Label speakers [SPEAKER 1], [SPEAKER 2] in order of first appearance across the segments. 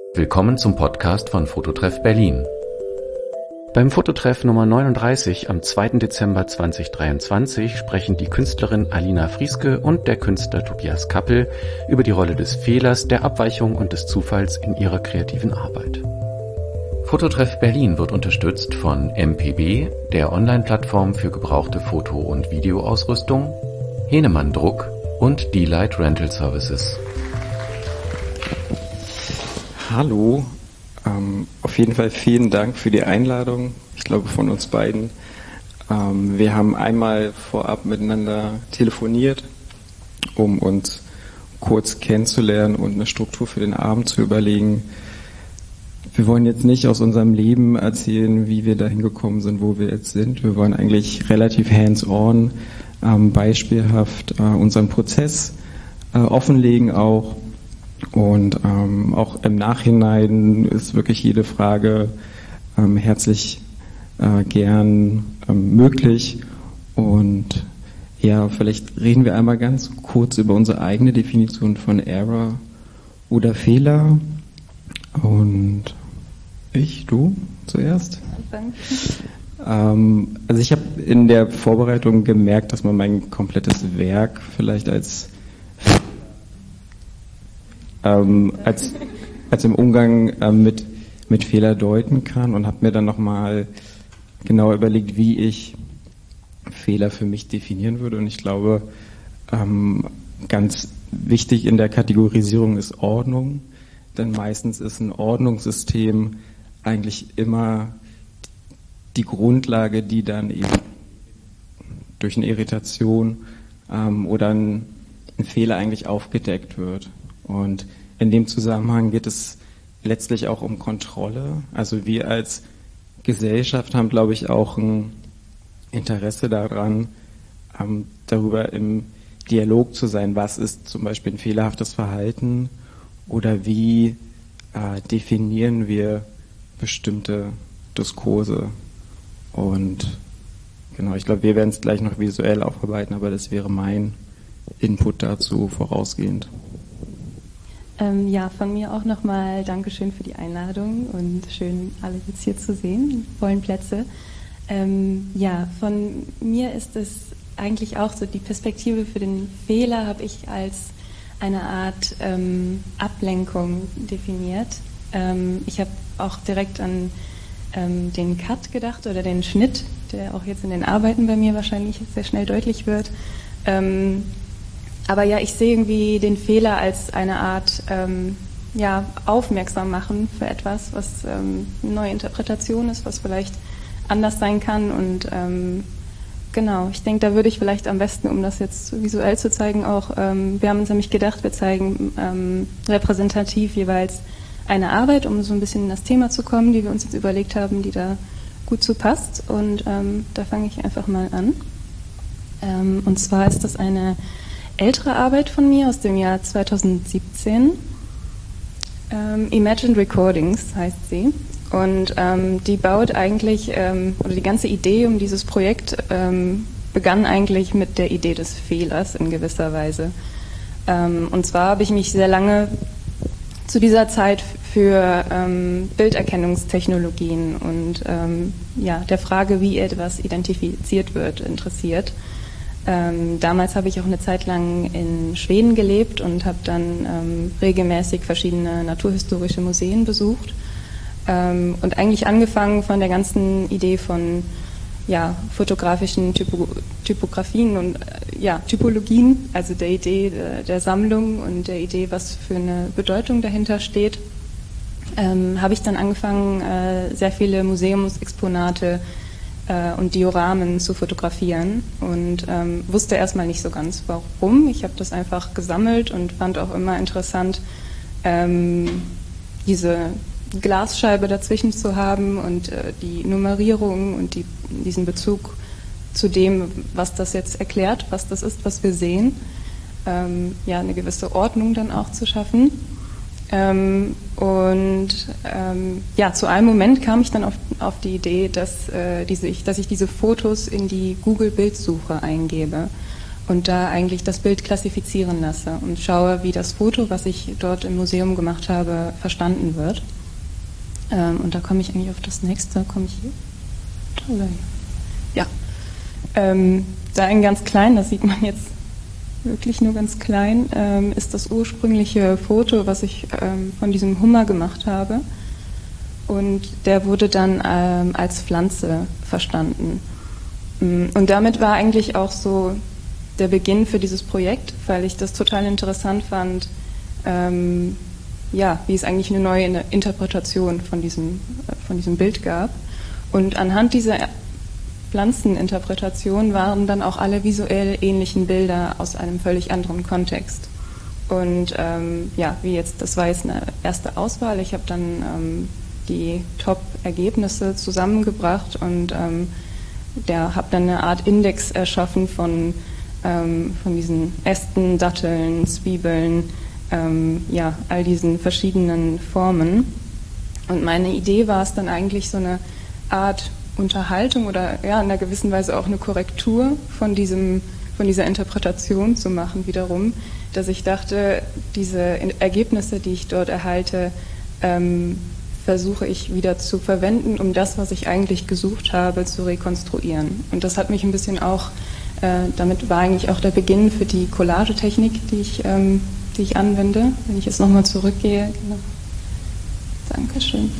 [SPEAKER 1] Willkommen zum Podcast von Fototreff Berlin. Beim Fototreff Nummer 39 am 2. Dezember 2023 sprechen die Künstlerin Alina Frieske und der Künstler Tobias Kappel über die Rolle des Fehlers, der Abweichung und des Zufalls in ihrer kreativen Arbeit. Fototreff Berlin wird unterstützt von MPB, der Online-Plattform für gebrauchte Foto- und Videoausrüstung, Henemann Druck und D-Light Rental Services.
[SPEAKER 2] Hallo, auf jeden Fall vielen Dank für die Einladung, ich glaube von uns beiden. Wir haben einmal vorab miteinander telefoniert, um uns kurz kennenzulernen und eine Struktur für den Abend zu überlegen. Wir wollen jetzt nicht aus unserem Leben erzählen, wie wir dahin gekommen sind, wo wir jetzt sind. Wir wollen eigentlich relativ hands-on, beispielhaft unseren Prozess offenlegen auch. Und auch im Nachhinein ist wirklich jede Frage herzlich gern möglich. Und ja, vielleicht reden wir einmal ganz kurz über unsere eigene Definition von Error oder Fehler. Und du zuerst? Also ich habe in der Vorbereitung gemerkt, dass man mein komplettes Werk vielleicht als im Umgang mit Fehler deuten kann und habe mir dann nochmal genau überlegt, wie ich Fehler für mich definieren würde. Und ich glaube, ganz wichtig in der Kategorisierung ist Ordnung, denn meistens ist ein Ordnungssystem eigentlich immer die Grundlage, die dann eben durch eine Irritation oder ein Fehler eigentlich aufgedeckt wird. Und in dem Zusammenhang geht es letztlich auch um Kontrolle. Also wir als Gesellschaft haben, glaube ich, auch ein Interesse daran, darüber im Dialog zu sein. Was ist zum Beispiel ein fehlerhaftes Verhalten oder wie definieren wir bestimmte Diskurse? Und genau, ich glaube, wir werden es gleich noch visuell aufarbeiten, aber das wäre mein Input dazu vorausgehend.
[SPEAKER 3] Ja, von mir auch nochmal Dankeschön für die Einladung und schön, alle jetzt hier zu sehen, vollen Plätze. Ja, von mir ist es eigentlich auch so, die Perspektive für den Fehler habe ich als eine Art Ablenkung definiert. Ich habe auch direkt an den Cut gedacht oder den Schnitt, der auch jetzt in den Arbeiten bei mir wahrscheinlich sehr schnell deutlich wird. Aber ja, ich sehe irgendwie den Fehler als eine Art aufmerksam machen für etwas, was eine neue Interpretation ist, was vielleicht anders sein kann. Und genau, ich denke, da würde ich vielleicht am besten, um das jetzt visuell zu zeigen, auch, wir haben uns nämlich gedacht, wir zeigen repräsentativ jeweils eine Arbeit, um so ein bisschen in das Thema zu kommen, die wir uns jetzt überlegt haben, die da gut zu passt. Und da fange ich einfach mal an. Und zwar ist das eine ältere Arbeit von mir aus dem Jahr 2017. Imagined Recordings heißt sie. Und die baut eigentlich, oder die ganze Idee um dieses Projekt begann eigentlich mit der Idee des Fehlers in gewisser Weise. Und zwar habe ich mich sehr lange zu dieser Zeit für Bilderkennungstechnologien und der Frage, wie etwas identifiziert wird, interessiert. Damals habe ich auch eine Zeit lang in Schweden gelebt und habe dann regelmäßig verschiedene naturhistorische Museen besucht und eigentlich angefangen von der ganzen Idee von fotografischen Typografien und Typologien, also der Idee der Sammlung und der Idee, was für eine Bedeutung dahinter steht, habe ich dann angefangen, sehr viele Museumsexponate und Dioramen zu fotografieren und wusste erstmal nicht so ganz warum. Ich habe das einfach gesammelt und fand auch immer interessant, diese Glasscheibe dazwischen zu haben und die Nummerierung und diesen Bezug zu dem, was das jetzt erklärt, was das ist, was wir sehen, eine gewisse Ordnung dann auch zu schaffen. Zu einem Moment kam ich dann auf die Idee, dass ich diese Fotos in die Google-Bildsuche eingebe. und da eigentlich das Bild klassifizieren lasse und schaue, wie das Foto, was ich dort im Museum gemacht habe, verstanden wird. Und da komme ich eigentlich auf das nächste, komme ich hier? Ja. Da in ganz klein, das sieht man jetzt wirklich nur ganz klein, ist das ursprüngliche Foto, was ich von diesem Hummer gemacht habe. Und der wurde dann als Pflanze verstanden. Und damit war eigentlich auch so der Beginn für dieses Projekt, weil ich das total interessant fand, wie es eigentlich eine neue Interpretation von diesem Bild gab. Und anhand dieser Pflanzeninterpretation waren dann auch alle visuell ähnlichen Bilder aus einem völlig anderen Kontext. Und das war jetzt eine erste Auswahl. Ich habe dann die Top-Ergebnisse zusammengebracht und habe dann eine Art Index erschaffen von diesen Ästen, Datteln, Zwiebeln, all diesen verschiedenen Formen. Und meine Idee war es dann eigentlich, so eine Art Unterhaltung oder in einer gewissen Weise auch eine Korrektur von dieser Interpretation zu machen wiederum, dass ich dachte, diese Ergebnisse, die ich dort erhalte, versuche ich wieder zu verwenden, um das, was ich eigentlich gesucht habe, zu rekonstruieren. Und das hat mich ein bisschen auch, damit war eigentlich auch der Beginn für die Collagetechnik, die ich anwende. Wenn ich jetzt nochmal zurückgehe. Genau. Dankeschön.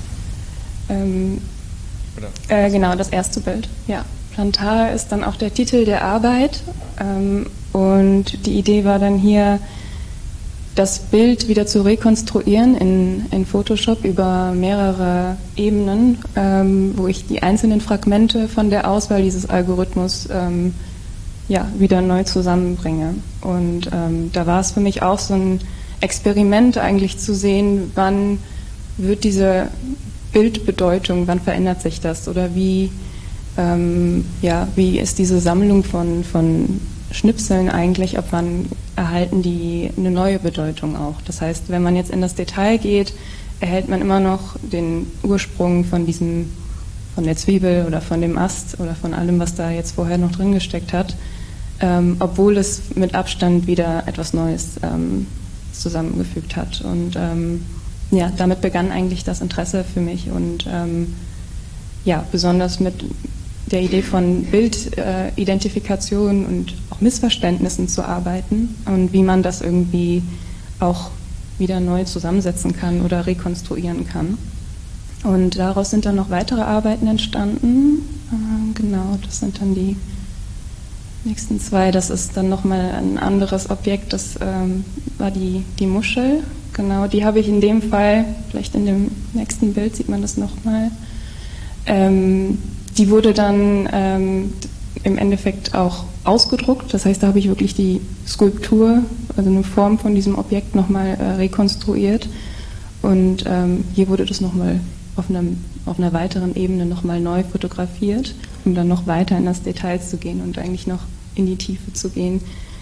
[SPEAKER 3] Genau, das erste Bild. Ja. Plantar ist dann auch der Titel der Arbeit. Und die Idee war dann hier, das Bild wieder zu rekonstruieren in Photoshop über mehrere Ebenen, wo ich die einzelnen Fragmente von der Auswahl dieses Algorithmus wieder neu zusammenbringe. Und da war es für mich auch so ein Experiment eigentlich zu sehen, wann wird diese Bildbedeutung, wann verändert sich das oder wie ist diese Sammlung von Schnipseln eigentlich, ab wann erhalten die eine neue Bedeutung auch. Das heißt, wenn man jetzt in das Detail geht, erhält man immer noch den Ursprung von der Zwiebel oder von dem Ast oder von allem, was da jetzt vorher noch drin gesteckt hat, obwohl es mit Abstand wieder etwas Neues zusammengefügt hat. Und damit begann eigentlich das Interesse für mich und besonders mit der Idee von Bildidentifikation und auch Missverständnissen zu arbeiten und wie man das irgendwie auch wieder neu zusammensetzen kann oder rekonstruieren kann. Und daraus sind dann noch weitere Arbeiten entstanden. Genau, das sind dann die nächsten zwei. Das ist dann nochmal ein anderes Objekt, das war die Muschel. Genau, die habe ich in dem Fall, vielleicht in dem nächsten Bild sieht man das nochmal, die wurde dann im Endeffekt auch ausgedruckt. Das heißt, da habe ich wirklich die Skulptur, also eine Form von diesem Objekt nochmal rekonstruiert. Und hier wurde das nochmal auf einer weiteren Ebene nochmal neu fotografiert, um dann noch weiter in das Detail zu gehen und eigentlich noch in die Tiefe zu gehen,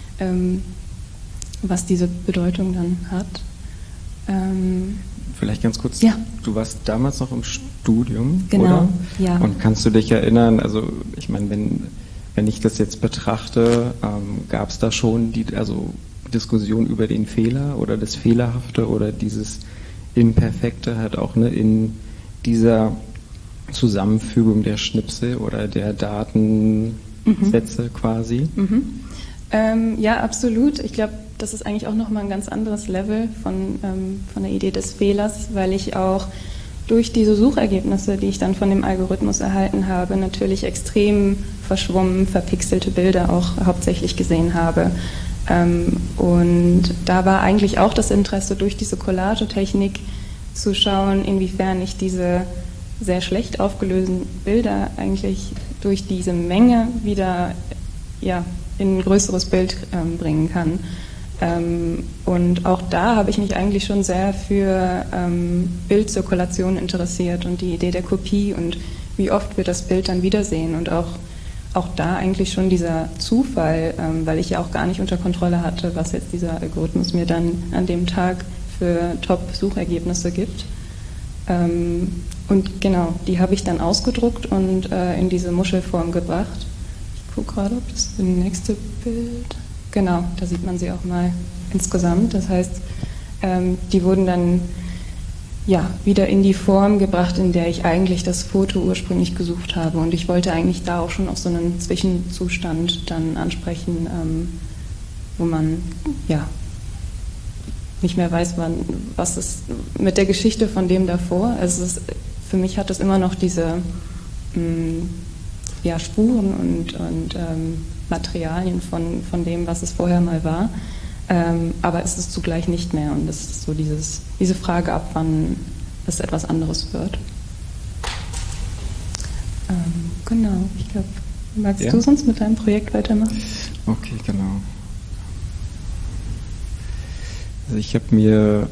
[SPEAKER 3] was diese Bedeutung dann hat.
[SPEAKER 2] Vielleicht ganz kurz,
[SPEAKER 3] ja.
[SPEAKER 2] Du warst damals noch im Studium,
[SPEAKER 3] genau,
[SPEAKER 2] oder?
[SPEAKER 3] Ja.
[SPEAKER 2] Und kannst du dich erinnern, also ich meine, wenn ich das jetzt betrachte, gab es da schon Diskussion über den Fehler oder das Fehlerhafte oder dieses Imperfekte halt auch in dieser Zusammenfügung der Schnipsel oder der Datensätze quasi?
[SPEAKER 3] Ja, absolut. Ich glaube, das ist eigentlich auch nochmal ein ganz anderes Level von der Idee des Fehlers, weil ich auch durch diese Suchergebnisse, die ich dann von dem Algorithmus erhalten habe, natürlich extrem verschwommen, verpixelte Bilder auch hauptsächlich gesehen habe. Und da war eigentlich auch das Interesse, durch diese Collagetechnik zu schauen, inwiefern ich diese sehr schlecht aufgelösten Bilder eigentlich durch diese Menge wieder in ein größeres Bild bringen kann. Und auch da habe ich mich eigentlich schon sehr für Bildzirkulation interessiert und die Idee der Kopie und wie oft wir das Bild dann wiedersehen und auch da eigentlich schon dieser Zufall, weil ich ja auch gar nicht unter Kontrolle hatte, was jetzt dieser Algorithmus mir dann an dem Tag für Top-Suchergebnisse gibt. Und genau, die habe ich dann ausgedruckt und in diese Muschelform gebracht. Ich gucke gerade, ob das nächste Bild... Genau, da sieht man sie auch mal insgesamt. Das heißt, die wurden dann wieder in die Form gebracht, in der ich eigentlich das Foto ursprünglich gesucht habe. Und ich wollte eigentlich da auch schon auf so einen Zwischenzustand dann ansprechen, wo man nicht mehr weiß, was ist mit der Geschichte von dem davor. Also für mich hat es immer noch diese Spuren und Materialien von dem, was es vorher mal war. Aber es ist zugleich nicht mehr. Und es ist so diese Frage, ab wann es etwas anderes wird. Genau, ich glaube, magst du sonst mit deinem Projekt weitermachen?
[SPEAKER 2] Okay, genau. Also ich habe mir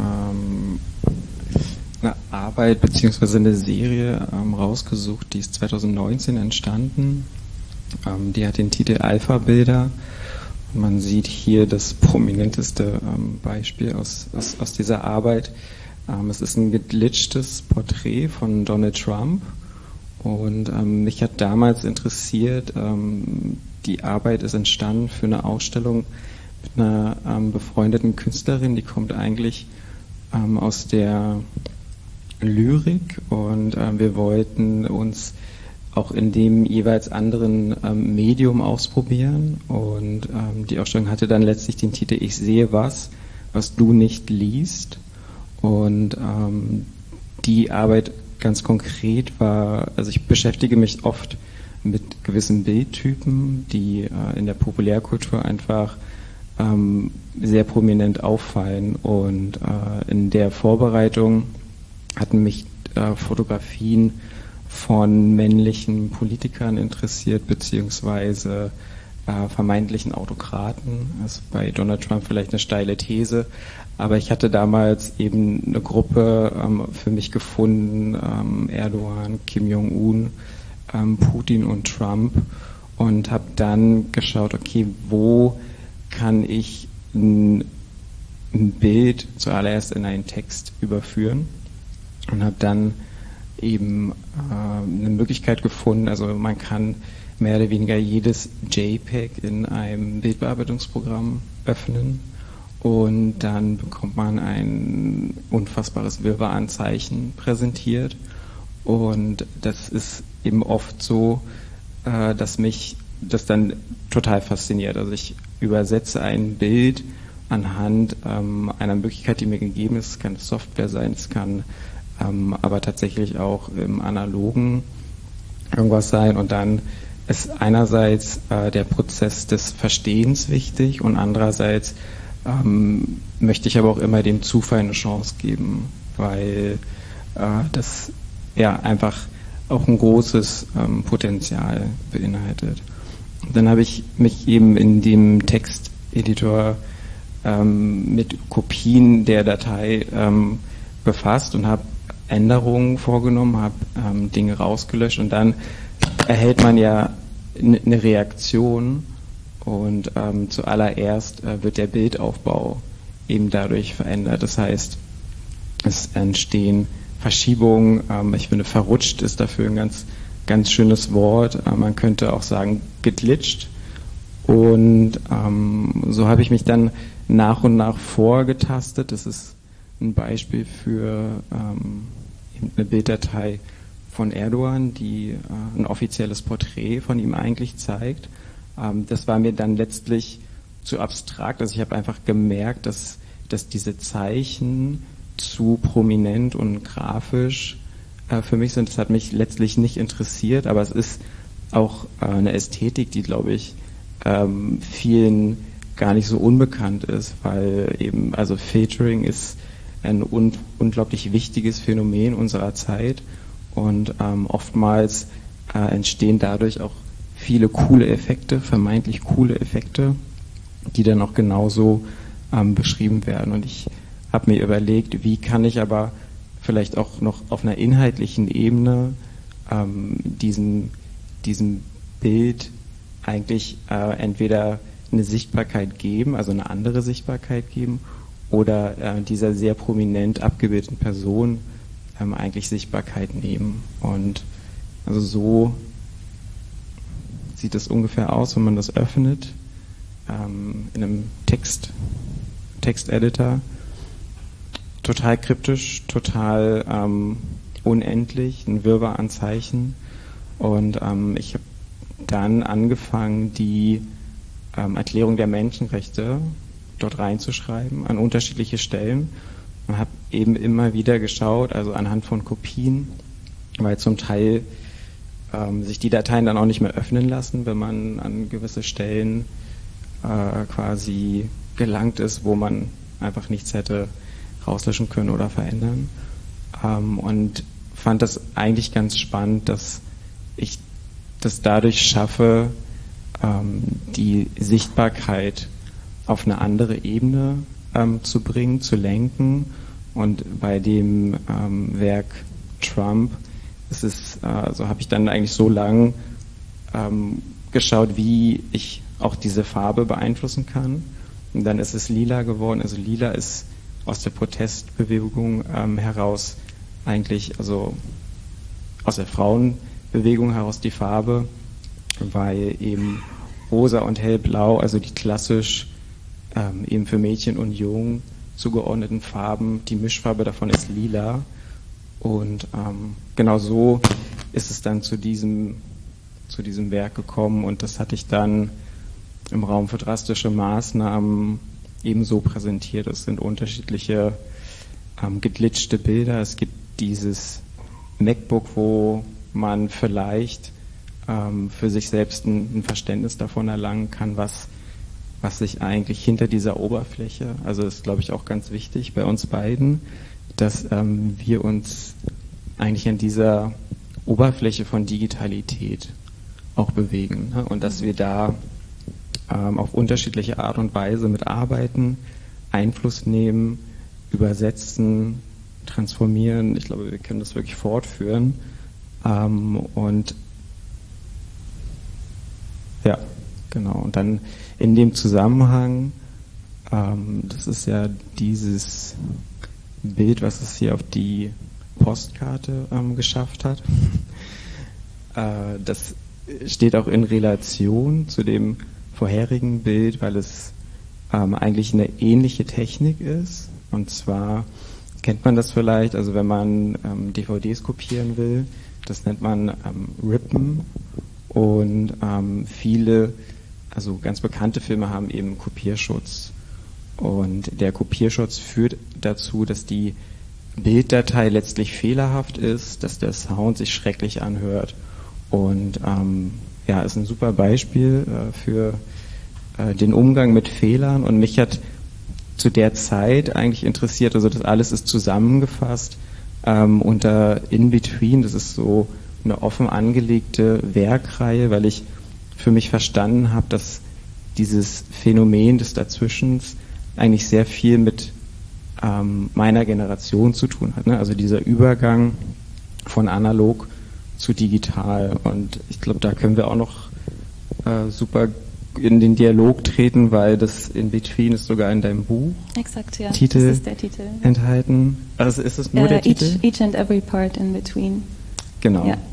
[SPEAKER 2] eine Arbeit bzw. eine Serie rausgesucht, die ist 2019 entstanden. Die hat den Titel Alpha-Bilder. Man sieht hier das prominenteste Beispiel aus dieser Arbeit. Es ist ein geglitschtes Porträt von Donald Trump und mich hat damals interessiert, die Arbeit ist entstanden für eine Ausstellung mit einer befreundeten Künstlerin, die kommt eigentlich aus der Lyrik und wir wollten uns auch in dem jeweils anderen Medium ausprobieren und die Ausstellung hatte dann letztlich den Titel Ich sehe was du nicht liest und die Arbeit ganz konkret war, also ich beschäftige mich oft mit gewissen Bildtypen, die in der Populärkultur einfach sehr prominent auffallen und in der Vorbereitung hatten mich Fotografien von männlichen Politikern interessiert, beziehungsweise vermeintlichen Autokraten. Das ist bei Donald Trump vielleicht eine steile These, aber ich hatte damals eben eine Gruppe für mich gefunden, Erdogan, Kim Jong-un, Putin und Trump und habe dann geschaut, okay, wo kann ich ein Bild zuallererst in einen Text überführen und habe dann eben eine Möglichkeit gefunden, also man kann mehr oder weniger jedes JPEG in einem Bildbearbeitungsprogramm öffnen und dann bekommt man ein unfassbares Wirrwarr an Zeichen präsentiert und das ist eben oft so, dass mich das dann total fasziniert. Also ich übersetze ein Bild anhand einer Möglichkeit, die mir gegeben ist. Es kann Software sein, es kann aber tatsächlich auch im Analogen irgendwas sein und dann ist einerseits der Prozess des Verstehens wichtig und andererseits möchte ich aber auch immer dem Zufall eine Chance geben, weil das ja einfach auch ein großes Potenzial beinhaltet. Und dann habe ich mich eben in dem Texteditor mit Kopien der Datei befasst und habe Änderungen vorgenommen, habe Dinge rausgelöscht und dann erhält man ja eine Reaktion und zuallererst wird der Bildaufbau eben dadurch verändert. Das heißt, es entstehen Verschiebungen, ich finde verrutscht ist dafür ein ganz schönes Wort, man könnte auch sagen geglitscht und so habe ich mich dann nach und nach vorgetastet. Das ist ein Beispiel für eine Bilddatei von Erdogan, die ein offizielles Porträt von ihm eigentlich zeigt. Das war mir dann letztlich zu abstrakt. Also ich habe einfach gemerkt, dass diese Zeichen zu prominent und grafisch für mich sind. Das hat mich letztlich nicht interessiert, aber es ist auch eine Ästhetik, die, glaube ich, vielen gar nicht so unbekannt ist, weil eben, also Filtering ist ein unglaublich wichtiges Phänomen unserer Zeit und oftmals entstehen dadurch auch viele coole Effekte, vermeintlich coole Effekte, die dann auch genauso beschrieben werden. Und ich habe mir überlegt, wie kann ich aber vielleicht auch noch auf einer inhaltlichen Ebene diesem Bild eigentlich entweder eine Sichtbarkeit geben, also eine andere Sichtbarkeit geben, oder dieser sehr prominent abgebildeten Person eigentlich Sichtbarkeit nehmen. Und also so sieht es ungefähr aus, wenn man das öffnet, in einem Texteditor. Total kryptisch, total unendlich, ein Wirrwarr an Zeichen. Und ich habe dann angefangen, die Erklärung der Menschenrechte dort reinzuschreiben an unterschiedliche Stellen. Und habe eben immer wieder geschaut, also anhand von Kopien, weil zum Teil sich die Dateien dann auch nicht mehr öffnen lassen, wenn man an gewisse Stellen quasi gelangt ist, wo man einfach nichts hätte rauslöschen können oder verändern. Und fand das eigentlich ganz spannend, dass ich das dadurch schaffe, die Sichtbarkeit auf eine andere Ebene zu bringen, zu lenken. Und bei dem Werk Trump ist es, so habe ich dann eigentlich so lang geschaut, wie ich auch diese Farbe beeinflussen kann. Und dann ist es lila geworden. Also lila ist aus der Protestbewegung heraus eigentlich, also aus der Frauenbewegung heraus die Farbe, weil eben rosa und hellblau, also die klassisch eben für Mädchen und Jungen zugeordneten Farben, die Mischfarbe davon ist lila. Und genau so ist es dann zu diesem Werk gekommen, und das hatte ich dann im Raum für drastische Maßnahmen ebenso präsentiert. Es sind unterschiedliche geglitschte Bilder. Es gibt dieses MacBook, wo man vielleicht für sich selbst ein Verständnis davon erlangen kann, was sich eigentlich hinter dieser Oberfläche, also das ist, glaube ich, auch ganz wichtig bei uns beiden, dass wir uns eigentlich an dieser Oberfläche von Digitalität auch bewegen, ne? Und dass wir da auf unterschiedliche Art und Weise mitarbeiten, Einfluss nehmen, übersetzen, transformieren. Ich glaube, wir können das wirklich fortführen. Und ja, genau. Und dann in dem Zusammenhang, das ist ja dieses Bild, was es hier auf die Postkarte geschafft hat. Das steht auch in Relation zu dem vorherigen Bild, weil es eigentlich eine ähnliche Technik ist. Und zwar kennt man das vielleicht, also wenn man DVDs kopieren will, das nennt man Rippen. Und viele, also ganz bekannte Filme haben eben Kopierschutz. Und der Kopierschutz führt dazu, dass die Bilddatei letztlich fehlerhaft ist, dass der Sound sich schrecklich anhört. Und ja, ist ein super Beispiel für den Umgang mit Fehlern. Und mich hat zu der Zeit eigentlich interessiert, also das alles ist zusammengefasst unter In Between. Das ist so eine offen angelegte Werkreihe, weil ich für mich verstanden habe, dass dieses Phänomen des Dazwischens eigentlich sehr viel mit meiner Generation zu tun hat, ne? Also dieser Übergang von analog zu digital. Und ich glaube, da können wir auch noch super in den Dialog treten, weil das In Between ist sogar in deinem Buch.
[SPEAKER 3] Exakt, ja.
[SPEAKER 2] Titel
[SPEAKER 3] das ist der Titel
[SPEAKER 2] enthalten. Also ist es nur der Titel?
[SPEAKER 3] Each and every part in between.
[SPEAKER 2] Genau. Ja.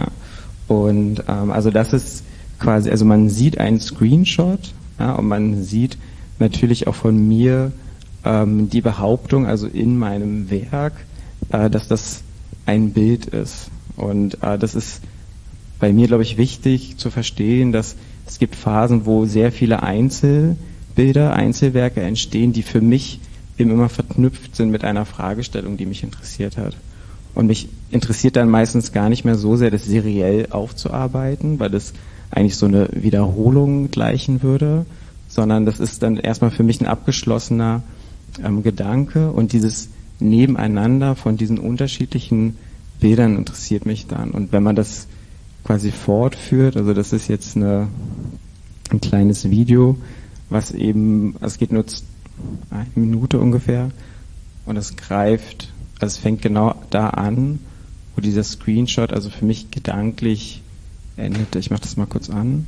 [SPEAKER 2] Und also das ist quasi, also man sieht einen Screenshot, ja, und man sieht natürlich auch von mir die Behauptung, also in meinem Werk, dass das ein Bild ist. Und das ist bei mir, glaube ich, wichtig zu verstehen, dass es gibt Phasen, wo sehr viele Einzelbilder, Einzelwerke entstehen, die für mich eben immer verknüpft sind mit einer Fragestellung, die mich interessiert hat. Und mich interessiert dann meistens gar nicht mehr so sehr, das seriell aufzuarbeiten, weil das eigentlich so eine Wiederholung gleichen würde, sondern das ist dann erstmal für mich ein abgeschlossener Gedanke, und dieses Nebeneinander von diesen unterschiedlichen Bildern interessiert mich dann. Und wenn man das quasi fortführt, also das ist jetzt ein kleines Video, was eben, es geht nur 1 Minute ungefähr, und es greift, also es fängt genau da an, wo dieser Screenshot also für mich gedanklich endet. Ich mache das mal kurz an.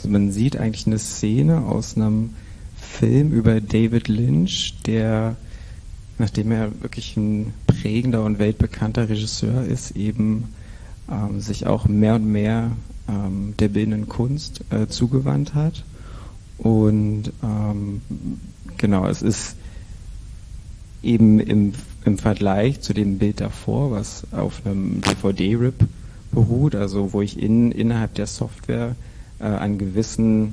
[SPEAKER 2] Also man sieht eigentlich eine Szene aus einem Film über David Lynch, der, nachdem er wirklich ein prägender und weltbekannter Regisseur ist, eben sich auch mehr und mehr der bildenden Kunst zugewandt hat. Und genau, es ist eben im Vergleich zu dem Bild davor, was auf einem DVD-RIP beruht, also wo ich innerhalb der Software an gewissen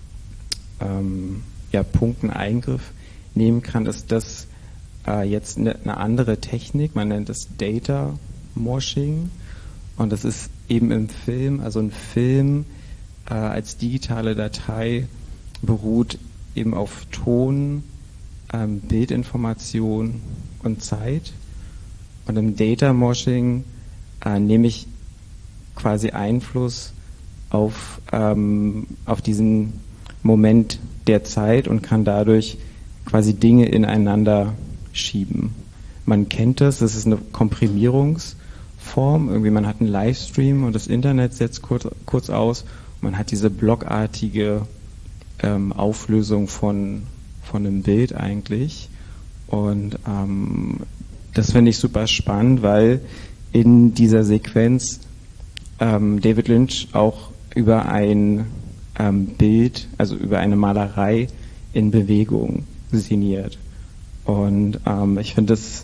[SPEAKER 2] Punkten Eingriff nehmen kann, ist das jetzt eine andere Technik, man nennt es Data Moshing, und das ist eben im Film, also ein Film als digitale Datei beruht eben auf Ton, Bildinformation und Zeit, und im Data Moshing nehme ich quasi Einfluss auf diesen Moment der Zeit und kann dadurch quasi Dinge ineinander schieben. Man kennt das ist eine Komprimierungsform, irgendwie man hat einen Livestream und das Internet setzt kurz aus, man hat diese blockartige Auflösung von einem Bild eigentlich, und das finde ich super spannend, weil in dieser Sequenz David Lynch auch über ein Bild, also über eine Malerei in Bewegung szeniert. Und ich finde es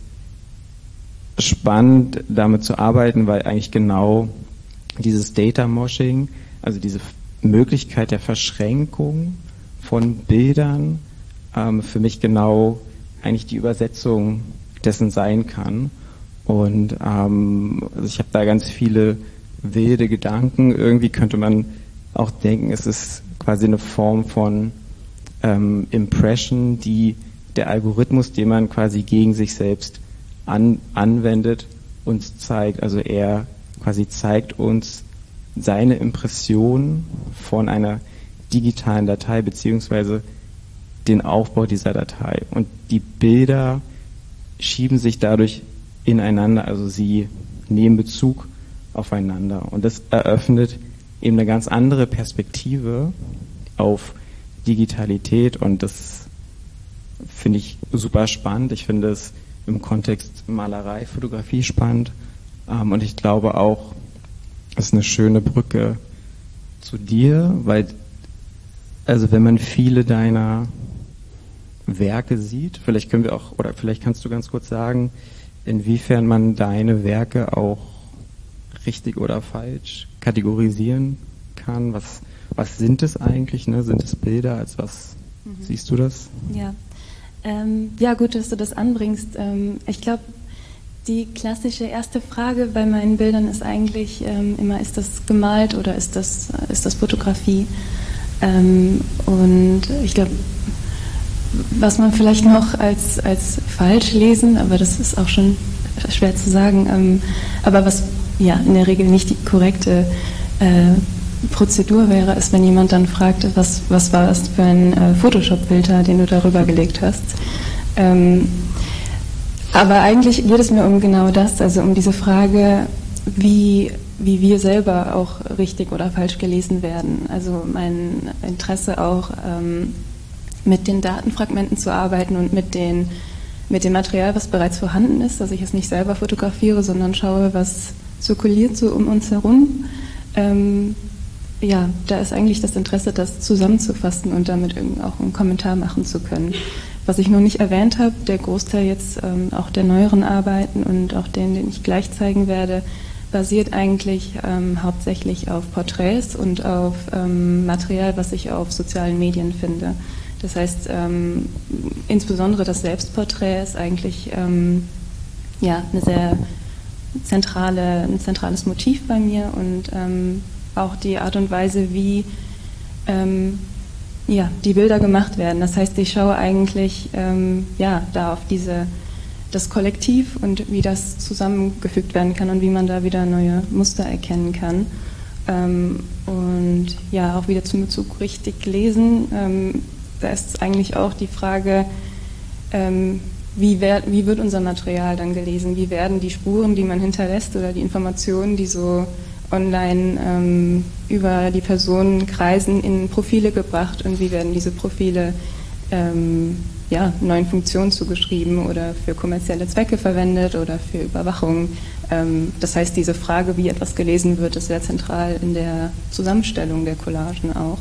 [SPEAKER 2] spannend, damit zu arbeiten, weil eigentlich genau dieses Data Moshing, also diese Möglichkeit der Verschränkung von Bildern, für mich genau eigentlich die Übersetzung dessen sein kann. Und also ich habe da ganz viele wilde Gedanken. Irgendwie könnte man auch denken, es ist quasi eine Form von Impression, die der Algorithmus, den man quasi gegen sich selbst anwendet, uns zeigt. Also er quasi zeigt uns seine Impression von einer digitalen Datei beziehungsweise den Aufbau dieser Datei. Und die Bilder schieben sich dadurch ineinander, also sie nehmen Bezug aufeinander. Und das eröffnet eben eine ganz andere Perspektive auf Digitalität, und das finde ich super spannend. Ich finde es im Kontext Malerei, Fotografie spannend, und ich glaube auch, es ist eine schöne Brücke zu dir, weil, also wenn man viele deiner Werke sieht, vielleicht können wir auch, oder vielleicht kannst du ganz kurz sagen, inwiefern man deine Werke auch richtig oder falsch kategorisieren kann. Was sind es eigentlich? Ne? Sind es Bilder? Als was siehst du das?
[SPEAKER 3] Ja. Ja, gut, dass du das anbringst. Ich glaube, die klassische erste Frage bei meinen Bildern ist eigentlich immer, ist das gemalt oder ist das Fotografie? Und ich glaube, was man vielleicht noch als falsch lesen, aber das ist auch schon schwer zu sagen, aber was ja in der Regel nicht die korrekte Prozedur wäre, ist, wenn jemand dann fragt, was war das für ein Photoshop-Filter, den du darüber gelegt hast. Aber eigentlich geht es mir um genau das, also um diese Frage, wie wir selber auch richtig oder falsch gelesen werden. Also mein Interesse auch, mit den Datenfragmenten zu arbeiten und mit dem Material, was bereits vorhanden ist, dass ich es nicht selber fotografiere, sondern schaue, was zirkuliert so um uns herum. Ja, da ist eigentlich das Interesse, das zusammenzufassen und damit auch einen Kommentar machen zu können. Was ich noch nicht erwähnt habe, der Großteil jetzt auch der neueren Arbeiten und auch den ich gleich zeigen werde, basiert eigentlich hauptsächlich auf Porträts und auf Material, was ich auf sozialen Medien finde. Das heißt, insbesondere das Selbstporträt ist eigentlich ja, ein zentrales Motiv bei mir, und auch die Art und Weise, wie ja, die Bilder gemacht werden. Das heißt, ich schaue eigentlich ja, da auf das Kollektiv und wie das zusammengefügt werden kann und wie man da wieder neue Muster erkennen kann. Und ja, auch wieder zum Bezug richtig lesen. Da ist eigentlich auch die Frage, wie wird unser Material dann gelesen? Wie werden die Spuren, die man hinterlässt, oder die Informationen, die so online über die Personen kreisen, in Profile gebracht und wie werden diese Profile neuen Funktionen zugeschrieben oder für kommerzielle Zwecke verwendet oder für Überwachung. Das heißt, diese Frage, wie etwas gelesen wird, ist sehr zentral in der Zusammenstellung der Collagen auch.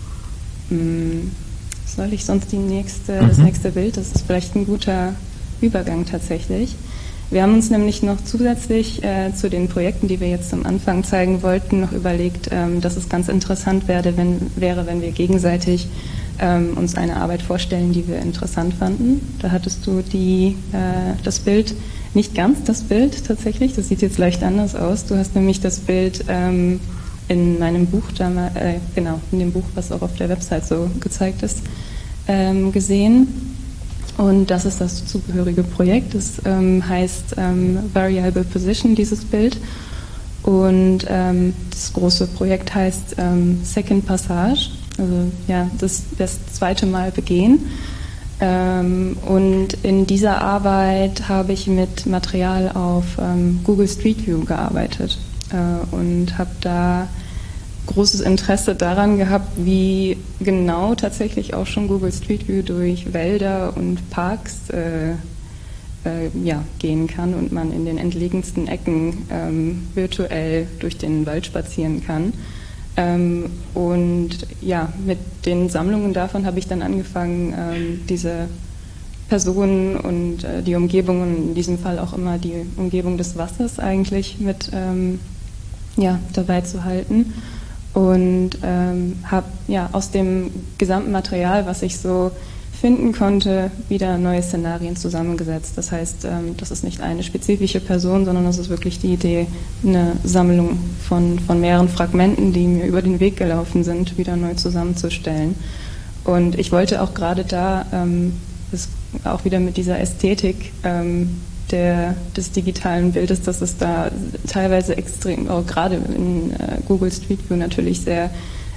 [SPEAKER 3] Soll ich sonst das nächste Bild? Das ist vielleicht ein guter Übergang tatsächlich. Wir haben uns nämlich noch zusätzlich zu den Projekten, die wir jetzt am Anfang zeigen wollten, noch überlegt, dass es ganz interessant wäre, wenn wir gegenseitig uns eine Arbeit vorstellen, die wir interessant fanden. Da hattest du das Bild, nicht ganz das Bild tatsächlich, das sieht jetzt leicht anders aus. Du hast nämlich das Bild in meinem Buch, in dem Buch, was auch auf der Website so gezeigt ist, gesehen. Und das ist das zugehörige Projekt. Das heißt Variable Position, dieses Bild. Und das große Projekt heißt Second Passage, also ja, das zweite Mal begehen. Und in dieser Arbeit habe ich mit Material auf Google Street View gearbeitet und habe da großes Interesse daran gehabt, wie genau tatsächlich auch schon Google Street View durch Wälder und Parks gehen kann und man in den entlegensten Ecken virtuell durch den Wald spazieren kann. Und ja, mit den Sammlungen davon habe ich dann angefangen, diese Personen und die Umgebungen, in diesem Fall auch immer die Umgebung des Wassers eigentlich mit dabei zu halten. Und habe aus dem gesamten Material, was ich so finden konnte, wieder neue Szenarien zusammengesetzt. Das heißt, das ist nicht eine spezifische Person, sondern das ist wirklich die Idee, eine Sammlung von mehreren Fragmenten, die mir über den Weg gelaufen sind, wieder neu zusammenzustellen. Und ich wollte auch gerade da, auch wieder mit dieser Ästhetik des digitalen Bildes, dass es da teilweise extrem, auch gerade in Google Street View natürlich sehr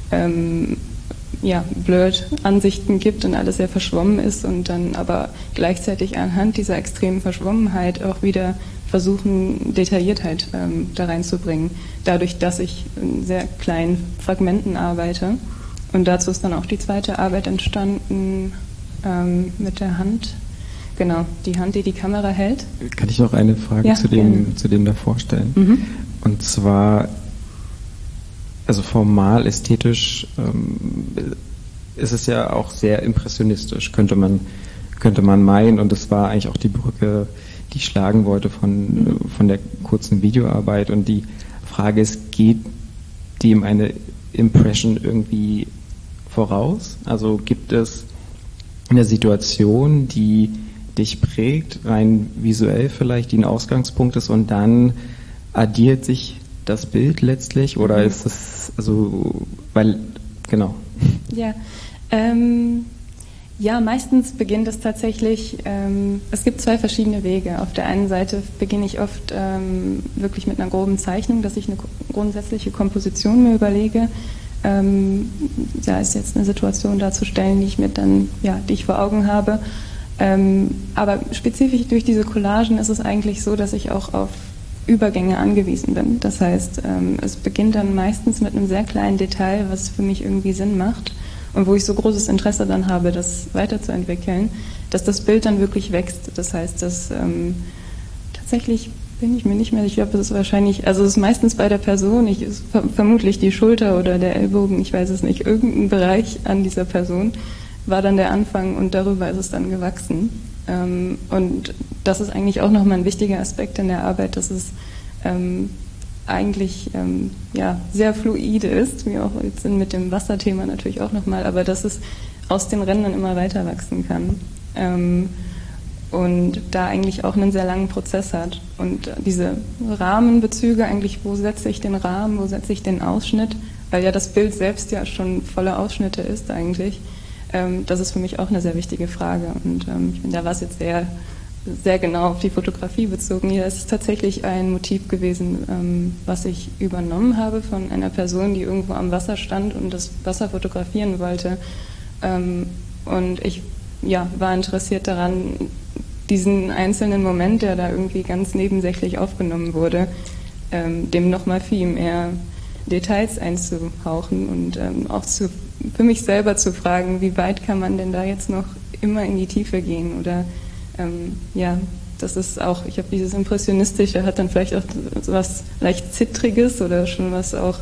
[SPEAKER 3] blurred Ansichten gibt und alles sehr verschwommen ist und dann aber gleichzeitig anhand dieser extremen Verschwommenheit auch wieder versuchen, Detailliertheit da reinzubringen, dadurch, dass ich in sehr kleinen Fragmenten arbeite. Und dazu ist dann auch die zweite Arbeit entstanden mit der Hand. Genau, die Hand, die die Kamera hält.
[SPEAKER 2] Kann ich noch eine Frage zu dem davor stellen? Mhm. Und zwar, also formal, ästhetisch ist es ja auch sehr impressionistisch, könnte man meinen. Und das war eigentlich auch die Brücke, die ich schlagen wollte von der kurzen Videoarbeit. Und die Frage ist, geht dem eine Impression irgendwie voraus? Also gibt es eine Situation, die dich prägt, rein visuell vielleicht, die ein Ausgangspunkt ist und dann addiert sich das Bild letztlich oder ist es, genau.
[SPEAKER 3] Ja, meistens beginnt es tatsächlich, es gibt zwei verschiedene Wege. Auf der einen Seite beginne ich oft wirklich mit einer groben Zeichnung, dass ich eine grundsätzliche Komposition mir überlege. Da ist jetzt eine Situation darzustellen, die ich vor Augen habe. Aber spezifisch durch diese Collagen ist es eigentlich so, dass ich auch auf Übergänge angewiesen bin. Das heißt, es beginnt dann meistens mit einem sehr kleinen Detail, was für mich irgendwie Sinn macht und wo ich so großes Interesse dann habe, das weiterzuentwickeln, dass das Bild dann wirklich wächst. Das heißt, dass tatsächlich bin ich mir nicht mehr, ich glaube, das ist wahrscheinlich, also es ist meistens bei der Person, vermutlich die Schulter oder der Ellbogen, ich weiß es nicht, irgendein Bereich an dieser Person war dann der Anfang und darüber ist es dann gewachsen. Und das ist eigentlich auch nochmal ein wichtiger Aspekt in der Arbeit, dass es eigentlich sehr fluide ist, wie auch jetzt mit dem Wasserthema natürlich auch nochmal, aber dass es aus den Rändern immer weiter wachsen kann. Und da eigentlich auch einen sehr langen Prozess hat. Und diese Rahmenbezüge eigentlich, wo setze ich den Rahmen, wo setze ich den Ausschnitt, weil ja das Bild selbst ja schon voller Ausschnitte ist eigentlich. Das ist für mich auch eine sehr wichtige Frage. Und da war es jetzt sehr, sehr genau auf die Fotografie bezogen. Hier ist es tatsächlich ein Motiv gewesen, was ich übernommen habe von einer Person, die irgendwo am Wasser stand und das Wasser fotografieren wollte. Und ich war interessiert daran, diesen einzelnen Moment, der da irgendwie ganz nebensächlich aufgenommen wurde, dem nochmal viel mehr Details einzuhauchen und auch für mich selber zu fragen, wie weit kann man denn da jetzt noch immer in die Tiefe gehen oder das ist auch, ich habe dieses Impressionistische, hat dann vielleicht auch so was leicht Zittriges oder schon was auch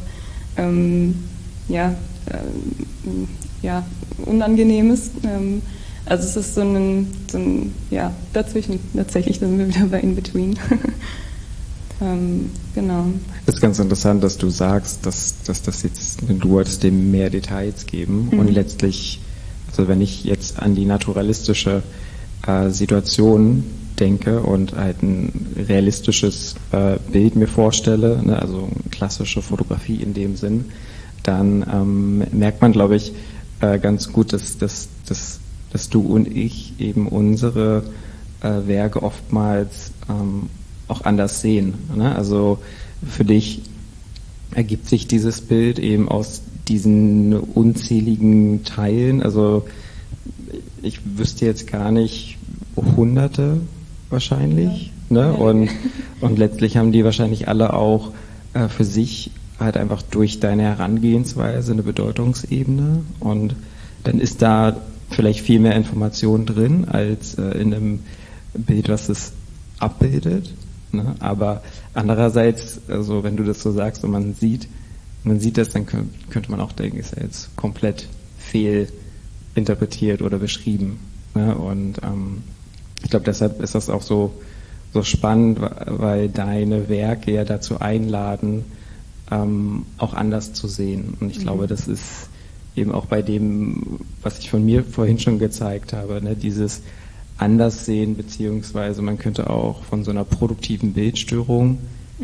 [SPEAKER 3] Unangenehmes. Also es ist so ein dazwischen tatsächlich, dann sind wir wieder bei In Between. Genau.
[SPEAKER 2] Es ist ganz interessant, dass du sagst, dass das jetzt, du wolltest dem mehr Details geben und letztlich, also wenn ich jetzt an die naturalistische Situation denke und halt ein realistisches Bild mir vorstelle, ne, also klassische Fotografie in dem Sinn, dann merkt man, glaube ich, ganz gut, dass du und ich eben unsere Werke oftmals auch anders sehen. Ne? Also für dich ergibt sich dieses Bild eben aus diesen unzähligen Teilen. Also ich wüsste jetzt gar nicht, Hunderte wahrscheinlich. Ja. Ne? Und letztlich haben die wahrscheinlich alle auch für sich halt einfach durch deine Herangehensweise eine Bedeutungsebene. Und dann ist da vielleicht viel mehr Information drin als in einem Bild, was es abbildet. Ne? Aber andererseits, also wenn du das so sagst und man sieht das, dann könnte man auch denken, ist ja jetzt komplett fehlinterpretiert oder beschrieben. Ne? Und ich glaube, deshalb ist das auch so spannend, weil deine Werke ja dazu einladen, auch anders zu sehen. Und ich glaube, das ist eben auch bei dem, was ich von mir vorhin schon gezeigt habe, ne? Dieses Anderssehen, beziehungsweise man könnte auch von so einer produktiven Bildstörung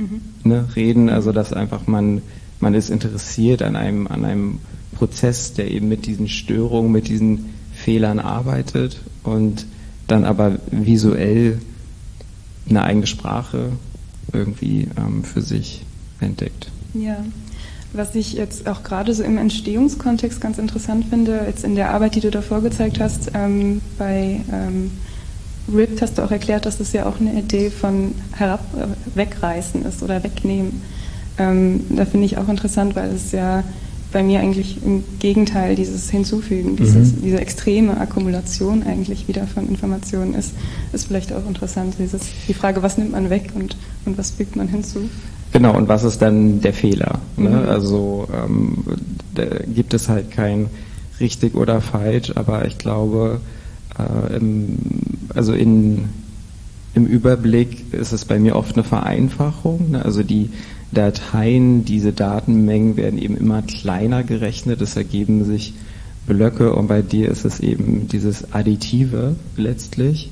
[SPEAKER 2] reden, also dass einfach man ist interessiert an einem Prozess, der eben mit diesen Störungen, mit diesen Fehlern arbeitet und dann aber visuell eine eigene Sprache irgendwie für sich entdeckt.
[SPEAKER 3] Ja, was ich jetzt auch gerade so im Entstehungskontext ganz interessant finde, jetzt in der Arbeit, die du davor gezeigt hast, bei Ripped hast du auch erklärt, dass es ja auch eine Idee von wegreißen ist oder wegnehmen. Da finde ich auch interessant, weil es ja bei mir eigentlich im Gegenteil dieses Hinzufügen, diese extreme Akkumulation eigentlich wieder von Informationen ist vielleicht auch interessant. Die Frage, was nimmt man weg und was fügt man hinzu?
[SPEAKER 2] Genau, und was ist dann der Fehler? Ne? Also da gibt es halt kein richtig oder falsch, aber ich glaube, im Überblick ist es bei mir oft eine Vereinfachung. Ne? Also die Dateien, diese Datenmengen werden eben immer kleiner gerechnet, es ergeben sich Blöcke und bei dir ist es eben dieses Additive letztlich.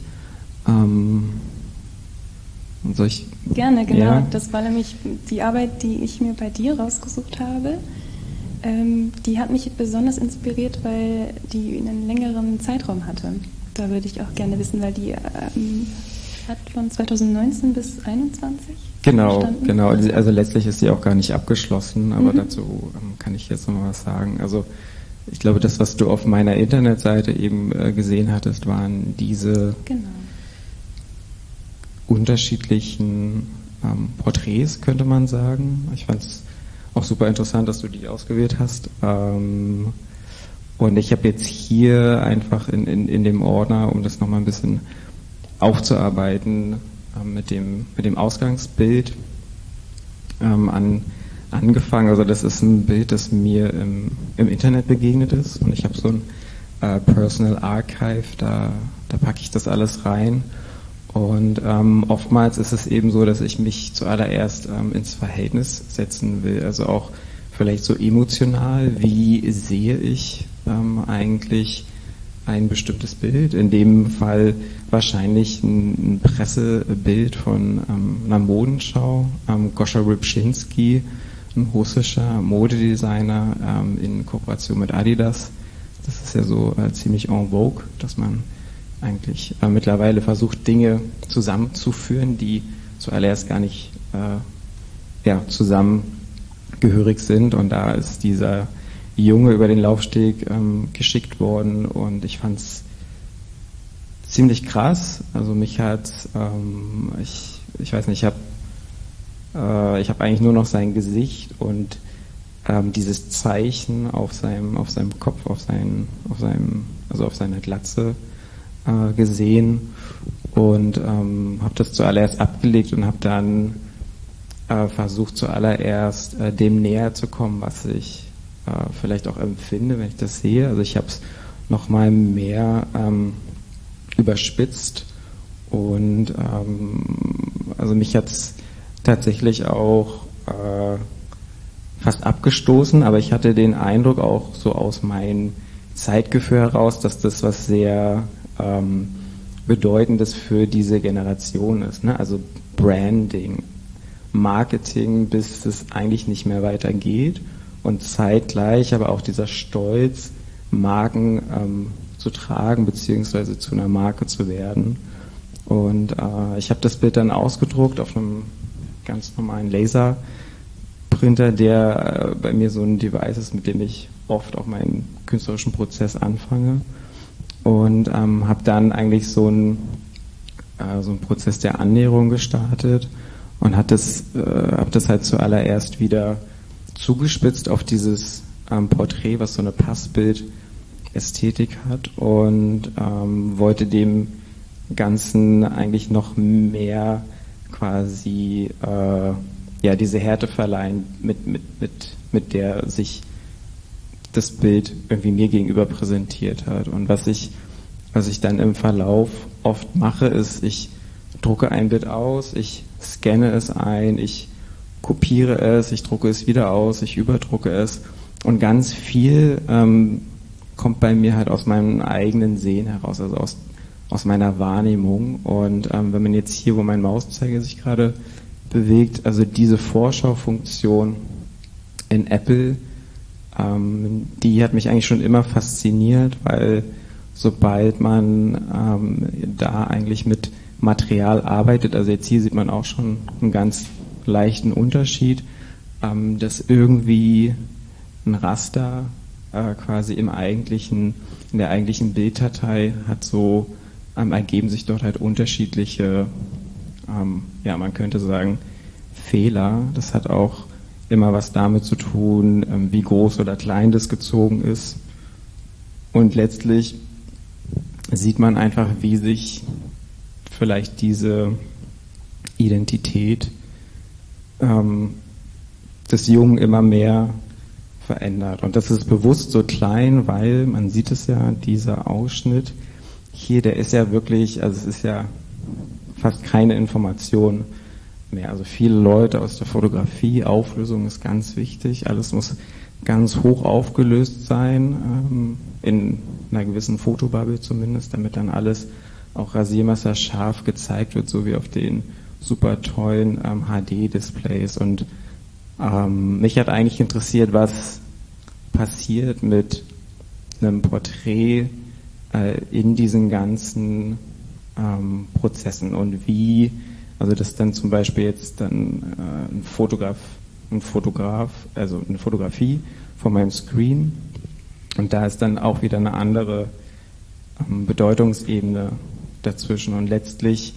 [SPEAKER 3] Gerne, genau.
[SPEAKER 2] Ja.
[SPEAKER 3] Das war nämlich die Arbeit, die ich mir bei dir rausgesucht habe. Die hat mich besonders inspiriert, weil die einen längeren Zeitraum hatte. Da würde ich auch gerne wissen, weil die hat von 2019 bis 2021
[SPEAKER 2] Genau. Also letztlich ist die auch gar nicht abgeschlossen, aber dazu kann ich jetzt noch mal was sagen. Also ich glaube, das, was du auf meiner Internetseite eben gesehen hattest, waren diese unterschiedlichen Porträts, könnte man sagen. Ich fand es auch super interessant, dass du die ausgewählt hast. Und ich habe jetzt hier einfach in dem Ordner, um das nochmal ein bisschen aufzuarbeiten, mit dem Ausgangsbild angefangen. Also das ist ein Bild, das mir im Internet begegnet ist und ich habe so ein Personal Archive, da packe ich das alles rein. Und oftmals ist es eben so, dass ich mich zuallererst ins Verhältnis setzen will, also auch vielleicht so emotional, wie sehe ich eigentlich ein bestimmtes Bild, in dem Fall wahrscheinlich ein Pressebild von einer Modenschau. Goscha Rybczynski, ein russischer Modedesigner in Kooperation mit Adidas. Das ist ja so ziemlich en vogue, dass man eigentlich mittlerweile versucht, Dinge zusammenzuführen, die zuallererst gar nicht zusammengehörig sind. Und da ist dieser Junge über den Laufsteg geschickt worden und ich fand es ziemlich krass. Also mich hat, ich weiß nicht, ich habe ich habe eigentlich nur noch sein Gesicht und dieses Zeichen auf seinem Kopf, auf seiner Glatze gesehen und habe das zuallererst abgelegt und habe dann versucht zuallererst dem näher zu kommen, was ich vielleicht auch empfinde, wenn ich das sehe. Also ich habe es nochmal mehr überspitzt und also mich hat es tatsächlich auch fast abgestoßen, aber ich hatte den Eindruck auch so aus meinem Zeitgefühl heraus, dass das was sehr Bedeutendes für diese Generation ist, ne? Also Branding, Marketing, bis es eigentlich nicht mehr weitergeht und zeitgleich aber auch dieser Stolz, Marken zu tragen beziehungsweise zu einer Marke zu werden. Und ich habe das Bild dann ausgedruckt auf einem ganz normalen Laserprinter, der bei mir so ein Device ist, mit dem ich oft auch meinen künstlerischen Prozess anfange. Und habe dann eigentlich so einen Prozess der Annäherung gestartet und hab das halt zuallererst wieder zugespitzt auf dieses Porträt, was so eine Passbild-Ästhetik hat und wollte dem Ganzen eigentlich noch mehr quasi diese Härte verleihen, mit der sich das Bild irgendwie mir gegenüber präsentiert hat. Und was ich dann im Verlauf oft mache, ist, ich drucke ein Bild aus, ich scanne es ein, ich kopiere es, ich drucke es wieder aus, ich überdrucke es und ganz viel kommt bei mir halt aus meinem eigenen Sehen heraus, also aus meiner Wahrnehmung. Und wenn man jetzt hier, wo mein Mauszeiger sich gerade bewegt, also diese Vorschaufunktion in Apple, die hat mich eigentlich schon immer fasziniert, weil sobald man da eigentlich mit Material arbeitet, also jetzt hier sieht man auch schon einen ganz leichten Unterschied, dass irgendwie ein Raster quasi in der eigentlichen Bilddatei hat so, ergeben sich dort halt unterschiedliche, man könnte sagen, Fehler. Das hat auch immer was damit zu tun, wie groß oder klein das gezogen ist. Und letztlich sieht man einfach, wie sich vielleicht diese Identität des Jungen immer mehr verändert. Und das ist bewusst so klein, weil man sieht es ja, dieser Ausschnitt hier, der ist ja wirklich, also es ist ja fast keine Information mehr. Also viele Leute aus der Fotografie, Auflösung ist ganz wichtig, alles muss ganz hoch aufgelöst sein, in einer gewissen Fotobubble zumindest, damit dann alles auch rasiermesserscharf gezeigt wird, so wie auf den super tollen HD-Displays. Und mich hat eigentlich interessiert, was passiert mit einem Porträt in diesen ganzen Prozessen und wie, also das dann zum Beispiel jetzt dann ein Fotograf, also eine Fotografie von meinem Screen und da ist dann auch wieder eine andere Bedeutungsebene dazwischen und letztlich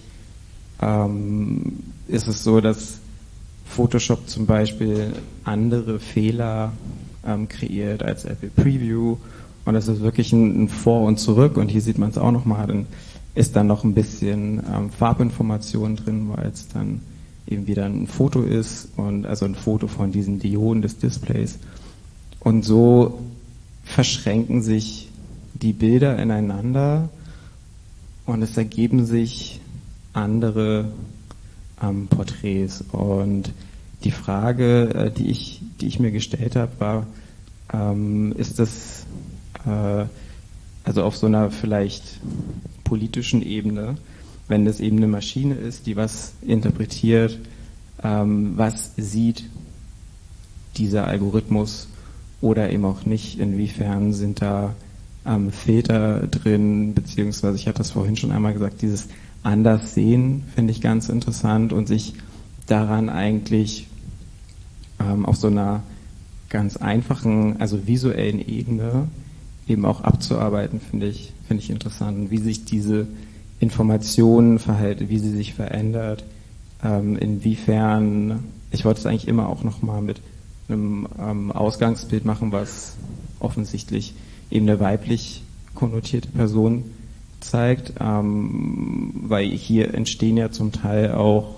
[SPEAKER 2] ist es so, dass Photoshop zum Beispiel andere Fehler kreiert als Apple Preview und das ist wirklich ein Vor und Zurück und hier sieht man es auch nochmal, dann ist dann noch ein bisschen Farbinformation drin, weil es dann eben wieder ein Foto ist und also ein Foto von diesen Dioden des Displays und so verschränken sich die Bilder ineinander und es ergeben sich andere Porträts und die Frage, die ich mir gestellt habe, war, ist das also auf so einer vielleicht politischen Ebene, wenn das eben eine Maschine ist, die was interpretiert, was sieht dieser Algorithmus oder eben auch nicht, inwiefern sind da Filter drin, beziehungsweise ich hatte das vorhin schon einmal gesagt, dieses Anderssehen finde ich ganz interessant und sich daran eigentlich auf so einer ganz einfachen, also visuellen Ebene eben auch abzuarbeiten, finde ich interessant. Und wie sich diese Information verhält, wie sie sich verändert, inwiefern ich wollte es eigentlich immer auch nochmal mit einem Ausgangsbild machen, was offensichtlich eben eine weiblich konnotierte Person zeigt, weil hier entstehen ja zum Teil auch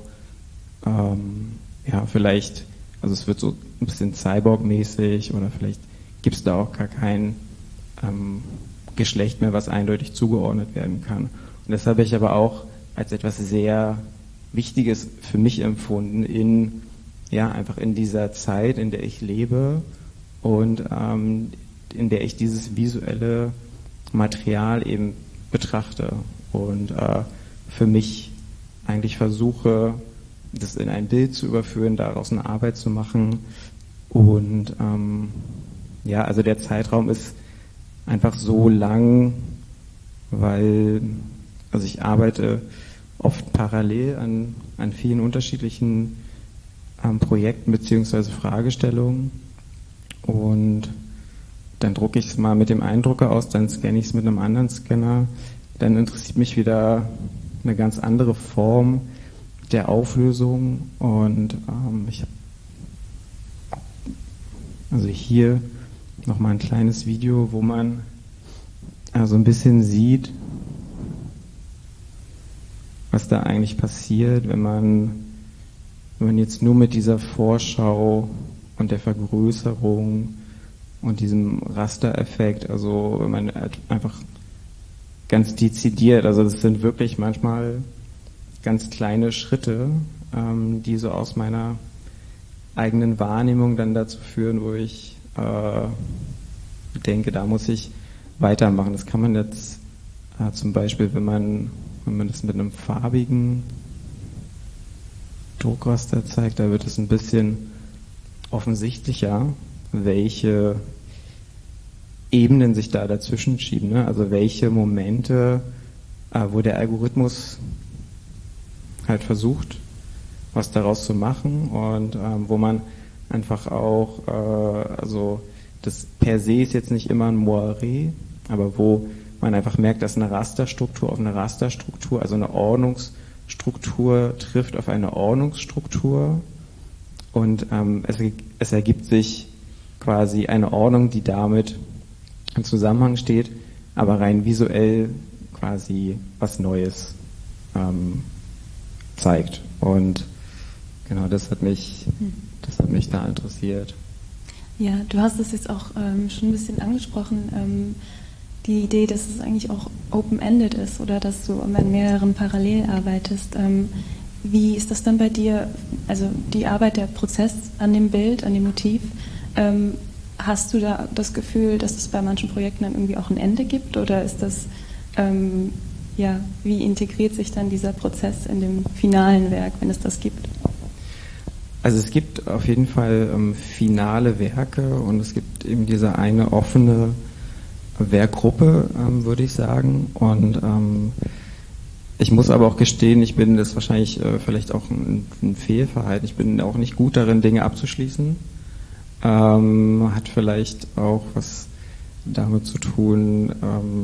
[SPEAKER 2] vielleicht, also es wird so ein bisschen Cyborg-mäßig oder vielleicht gibt es da auch gar kein Geschlecht mehr, was eindeutig zugeordnet werden kann. Und das habe ich aber auch als etwas sehr Wichtiges für mich empfunden einfach in dieser Zeit, in der ich lebe und in der ich dieses visuelle Material eben betrachte und für mich eigentlich versuche, das in ein Bild zu überführen, daraus eine Arbeit zu machen. Und also der Zeitraum ist einfach so lang, weil ich arbeite oft parallel an vielen unterschiedlichen Projekten bzw. Fragestellungen und dann drucke ich es mal mit dem einen Drucker aus, dann scanne ich es mit einem anderen Scanner, dann interessiert mich wieder eine ganz andere Form der Auflösung und ich habe hier nochmal ein kleines Video, wo man so ein bisschen sieht, was da eigentlich passiert, wenn man jetzt nur mit dieser Vorschau und der Vergrößerung und diesem Rastereffekt, also wenn man einfach ganz dezidiert, also das sind wirklich manchmal ganz kleine Schritte, die so aus meiner eigenen Wahrnehmung dann dazu führen, wo ich denke, da muss ich weitermachen. Das kann man jetzt zum Beispiel, wenn man das mit einem farbigen Druckraster zeigt, da wird es ein bisschen offensichtlicher, welche Ebenen sich da dazwischen schieben, ne? Also welche Momente, wo der Algorithmus halt versucht, was daraus zu machen und wo man einfach auch, das per se ist jetzt nicht immer ein Moiré, aber wo man einfach merkt, dass eine Rasterstruktur auf eine Rasterstruktur, also eine Ordnungsstruktur trifft auf eine Ordnungsstruktur und es ergibt sich quasi eine Ordnung, die damit im Zusammenhang steht, aber rein visuell quasi was Neues zeigt. Und genau, das hat mich da interessiert.
[SPEAKER 3] Ja, du hast es jetzt auch schon ein bisschen angesprochen, die Idee, dass es eigentlich auch open-ended ist oder dass du an mehreren parallel arbeitest. Wie ist das dann bei dir, also die Arbeit, der Prozess an dem Bild, an dem Motiv, hast du da das Gefühl, dass es bei manchen Projekten dann irgendwie auch ein Ende gibt oder ist das, wie integriert sich dann dieser Prozess in dem finalen Werk, wenn es das gibt?
[SPEAKER 2] Also es gibt auf jeden Fall finale Werke und es gibt eben diese eine offene Werkgruppe, würde ich sagen. Und ich muss aber auch gestehen, ich bin das wahrscheinlich vielleicht auch ein Fehlverhalten. Ich bin auch nicht gut darin, Dinge abzuschließen. Hat vielleicht auch was damit zu tun,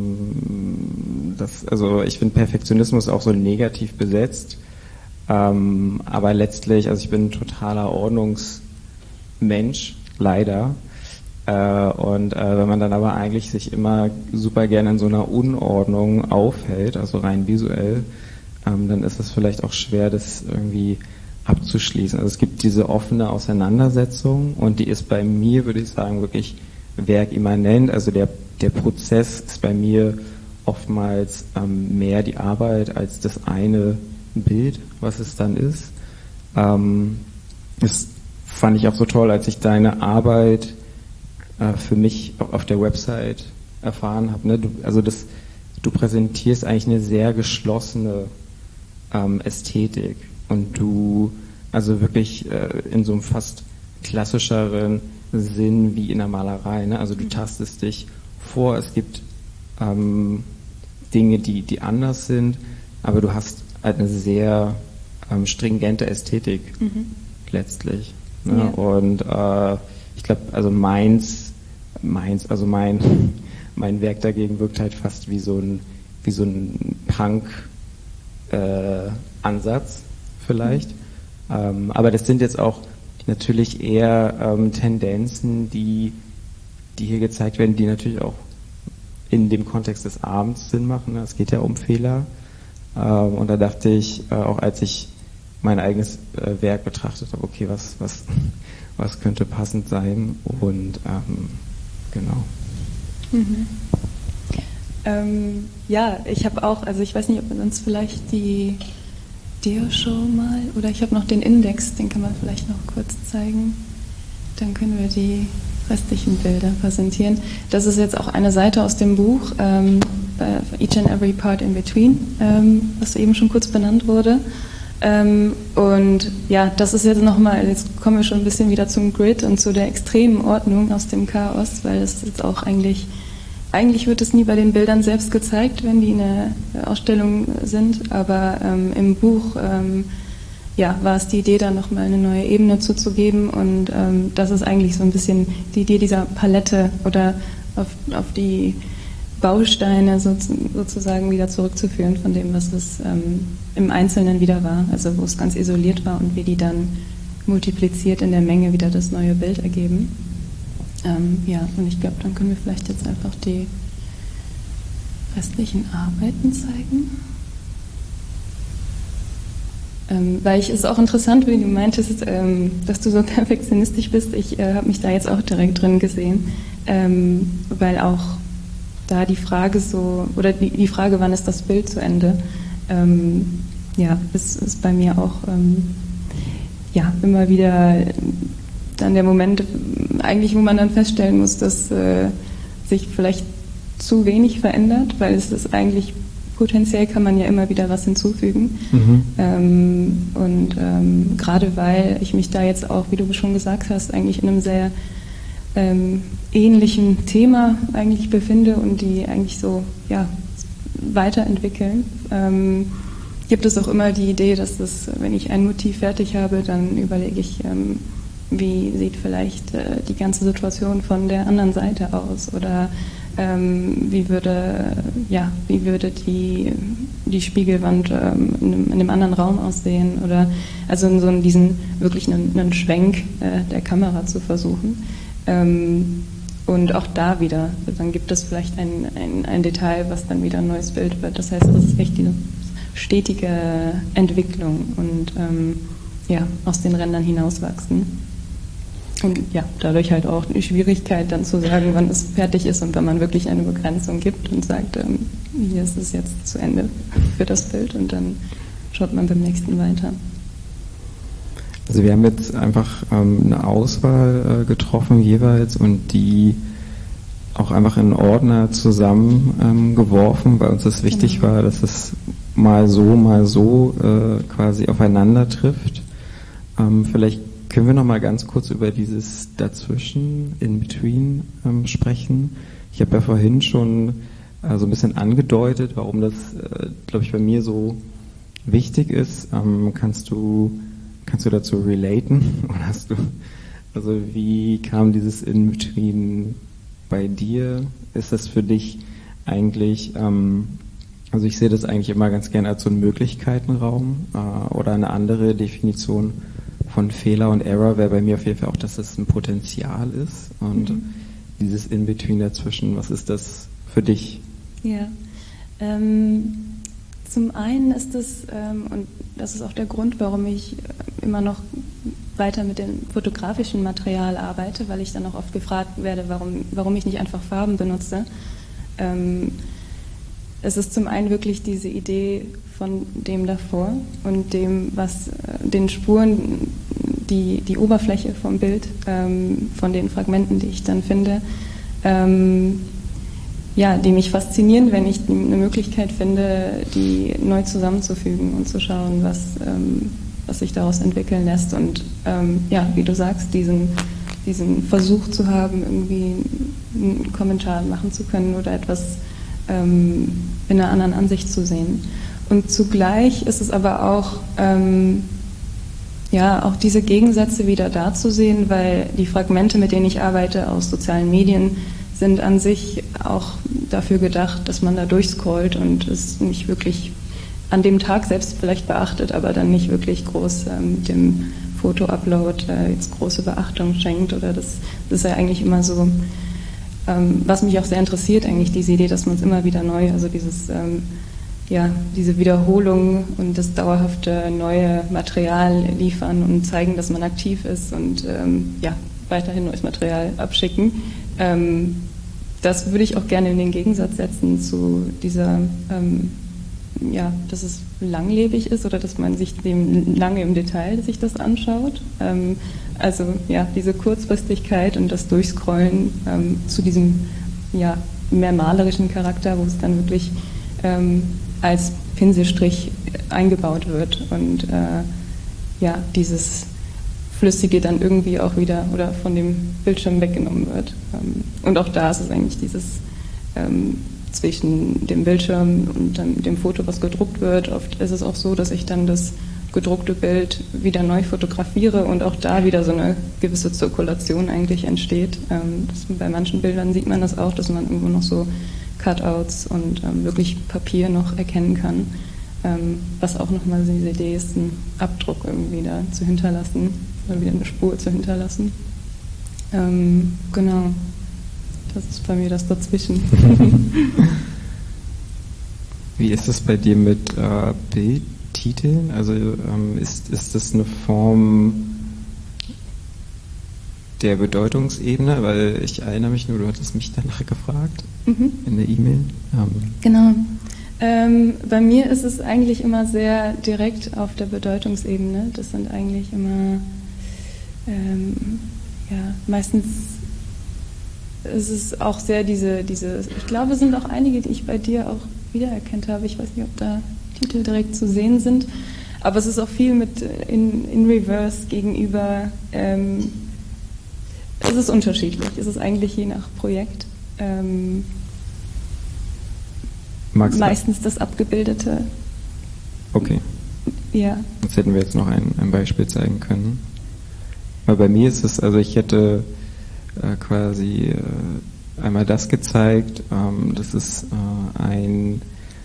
[SPEAKER 2] ich finde Perfektionismus auch so negativ besetzt. Aber letztlich, ich bin ein totaler Ordnungsmensch, leider. Wenn man dann aber eigentlich sich immer super gerne in so einer Unordnung aufhält, also rein visuell, dann ist es vielleicht auch schwer, das irgendwie abzuschließen. Also es gibt diese offene Auseinandersetzung und die ist bei mir, würde ich sagen, wirklich werkimmanent. Also der Prozess ist bei mir oftmals mehr die Arbeit als das eine Bild, was es dann ist. Das fand ich auch so toll, als ich deine Arbeit für mich auf der Website erfahren habe. Ne? Du präsentierst eigentlich eine sehr geschlossene Ästhetik und du wirklich in so einem fast klassischeren Sinn wie in der Malerei. Ne? Also du tastest dich vor, es gibt Dinge, die anders sind, aber du hast halt eine sehr stringente Ästhetik letztlich. Ne? Ja. Und ich glaube, mein Werk dagegen wirkt halt fast wie so ein Punk-Ansatz vielleicht. Aber das sind jetzt auch natürlich eher Tendenzen, die hier gezeigt werden, die natürlich auch in dem Kontext des Abends Sinn machen. Es geht ja um Fehler. Und da dachte ich, auch als ich mein eigenes Werk betrachtet habe, okay, was könnte passend sein? Und genau.
[SPEAKER 3] Ja, ich habe auch, also ich weiß nicht, ob wir uns vielleicht die Diashow mal, oder ich habe noch den Index, den kann man vielleicht noch kurz zeigen. Dann können wir die restlichen Bilder präsentieren. Das ist jetzt auch eine Seite aus dem Buch, Each and Every Part in Between, was eben schon kurz benannt wurde. Und ja, das ist jetzt nochmal, jetzt kommen wir schon ein bisschen wieder zum Grid und zu der extremen Ordnung aus dem Chaos, weil es jetzt auch eigentlich wird es nie bei den Bildern selbst gezeigt, wenn die in der Ausstellung sind, aber im Buch war es die Idee, da nochmal eine neue Ebene zuzugeben, und das ist eigentlich so ein bisschen die Idee dieser Palette oder auf die Bausteine sozusagen wieder zurückzuführen von dem, was es im Einzelnen wieder war, also wo es ganz isoliert war und wie die dann multipliziert in der Menge wieder das neue Bild ergeben. Und ich glaube, dann können wir vielleicht jetzt einfach die restlichen Arbeiten zeigen. Weil es ist auch interessant, wie du meintest, dass du so perfektionistisch bist. Ich habe mich da jetzt auch direkt drin gesehen, weil auch da die Frage die Frage, wann ist das Bild zu Ende, ist bei mir auch immer wieder dann der Moment, eigentlich, wo man dann feststellen muss, dass sich vielleicht zu wenig verändert, weil es ist eigentlich potenziell, kann man ja immer wieder was hinzufügen. Gerade weil ich mich da jetzt auch, wie du schon gesagt hast, eigentlich in einem sehr ähnlichen Thema eigentlich befinde und die eigentlich so weiterentwickeln, gibt es auch immer die Idee, dass wenn ich ein Motiv fertig habe, dann überlege ich, wie sieht vielleicht die ganze Situation von der anderen Seite aus, oder wie würde die Spiegelwand in einem anderen Raum aussehen, oder also in so diesen wirklich einen Schwenk der Kamera zu versuchen. Und auch da wieder, dann gibt es vielleicht ein Detail, was dann wieder ein neues Bild wird. Das heißt, das ist echt diese stetige Entwicklung und aus den Rändern hinauswachsen. Und dadurch halt auch die Schwierigkeit, dann zu sagen, wann es fertig ist und wenn man wirklich eine Begrenzung gibt und sagt, hier ist es jetzt zu Ende für das Bild, und dann schaut man beim nächsten weiter.
[SPEAKER 2] Also wir haben jetzt einfach eine Auswahl getroffen jeweils und die auch einfach in Ordner zusammengeworfen, weil uns das wichtig war, dass es mal so quasi aufeinander trifft. Vielleicht können wir noch mal ganz kurz über dieses Dazwischen, in between sprechen. Ich habe ja vorhin schon so ein bisschen angedeutet, warum das, glaube ich, bei mir so wichtig ist. Kannst du dazu relaten? Oder wie kam dieses in between bei dir? Ist das für dich eigentlich, also ich sehe das eigentlich immer ganz gerne als so einen Möglichkeitenraum oder eine andere Definition von Fehler und Error wäre bei mir auf jeden Fall auch, dass es ein Potenzial ist, und dieses In-Between dazwischen, was ist das für dich?
[SPEAKER 3] Ja, zum einen ist es, und das ist auch der Grund, warum ich immer noch weiter mit dem fotografischen Material arbeite, weil ich dann auch oft gefragt werde, warum ich nicht einfach Farben benutze. Es ist zum einen wirklich diese Idee von dem davor und dem, was den Spuren, die Oberfläche vom Bild, von den Fragmenten, die ich dann finde, die mich faszinieren, wenn ich eine Möglichkeit finde, die neu zusammenzufügen und zu schauen, was sich daraus entwickeln lässt. Und wie du sagst, diesen Versuch zu haben, irgendwie einen Kommentar machen zu können oder etwas in einer anderen Ansicht zu sehen. Und zugleich ist es aber auch, auch diese Gegensätze wieder da zu sehen, weil die Fragmente, mit denen ich arbeite aus sozialen Medien, sind an sich auch dafür gedacht, dass man da durchscrollt und es nicht wirklich an dem Tag selbst vielleicht beachtet, aber dann nicht wirklich groß mit dem Foto-Upload jetzt große Beachtung schenkt. Oder das ist ja eigentlich immer so, was mich auch sehr interessiert, eigentlich diese Idee, dass man es immer wieder neu, also diese Wiederholung und das dauerhafte neue Material liefern und zeigen, dass man aktiv ist und weiterhin neues Material abschicken. Das würde ich auch gerne in den Gegensatz setzen zu dieser, dass es langlebig ist oder dass man sich dem lange im Detail sich das anschaut. Diese Kurzfristigkeit und das Durchscrollen zu diesem mehr malerischen Charakter, wo es dann wirklich als Pinselstrich eingebaut wird und dieses Flüssige dann irgendwie auch wieder oder von dem Bildschirm weggenommen wird. Und auch da ist es eigentlich dieses zwischen dem Bildschirm und dann dem Foto, was gedruckt wird. Oft ist es auch so, dass ich dann das gedruckte Bild wieder neu fotografiere und auch da wieder so eine gewisse Zirkulation eigentlich entsteht. Bei manchen Bildern sieht man das auch, dass man irgendwo noch so Cutouts und wirklich Papier noch erkennen kann, was auch nochmal diese Idee ist, einen Abdruck irgendwie da zu hinterlassen oder wieder eine Spur zu hinterlassen. Genau, das ist bei mir das dazwischen.
[SPEAKER 2] Wie ist es bei dir mit Bildtiteln? Also ist das eine Form der Bedeutungsebene? Weil ich erinnere mich nur, du hattest mich danach gefragt in der E-Mail.
[SPEAKER 3] Genau. Bei mir ist es eigentlich immer sehr direkt auf der Bedeutungsebene. Das sind eigentlich immer, meistens ist es auch sehr diese, ich glaube, es sind auch einige, die ich bei dir auch wiedererkannt habe. Ich weiß nicht, ob da Titel direkt zu sehen sind, aber es ist auch viel mit in Reverse gegenüber. Es ist unterschiedlich. Es ist eigentlich je nach Projekt. Meistens das Abgebildete.
[SPEAKER 2] Okay.
[SPEAKER 3] Ja.
[SPEAKER 2] Jetzt hätten wir jetzt noch ein Beispiel zeigen können. Weil bei mir ist es, also ich hätte quasi einmal das gezeigt. Das ist ein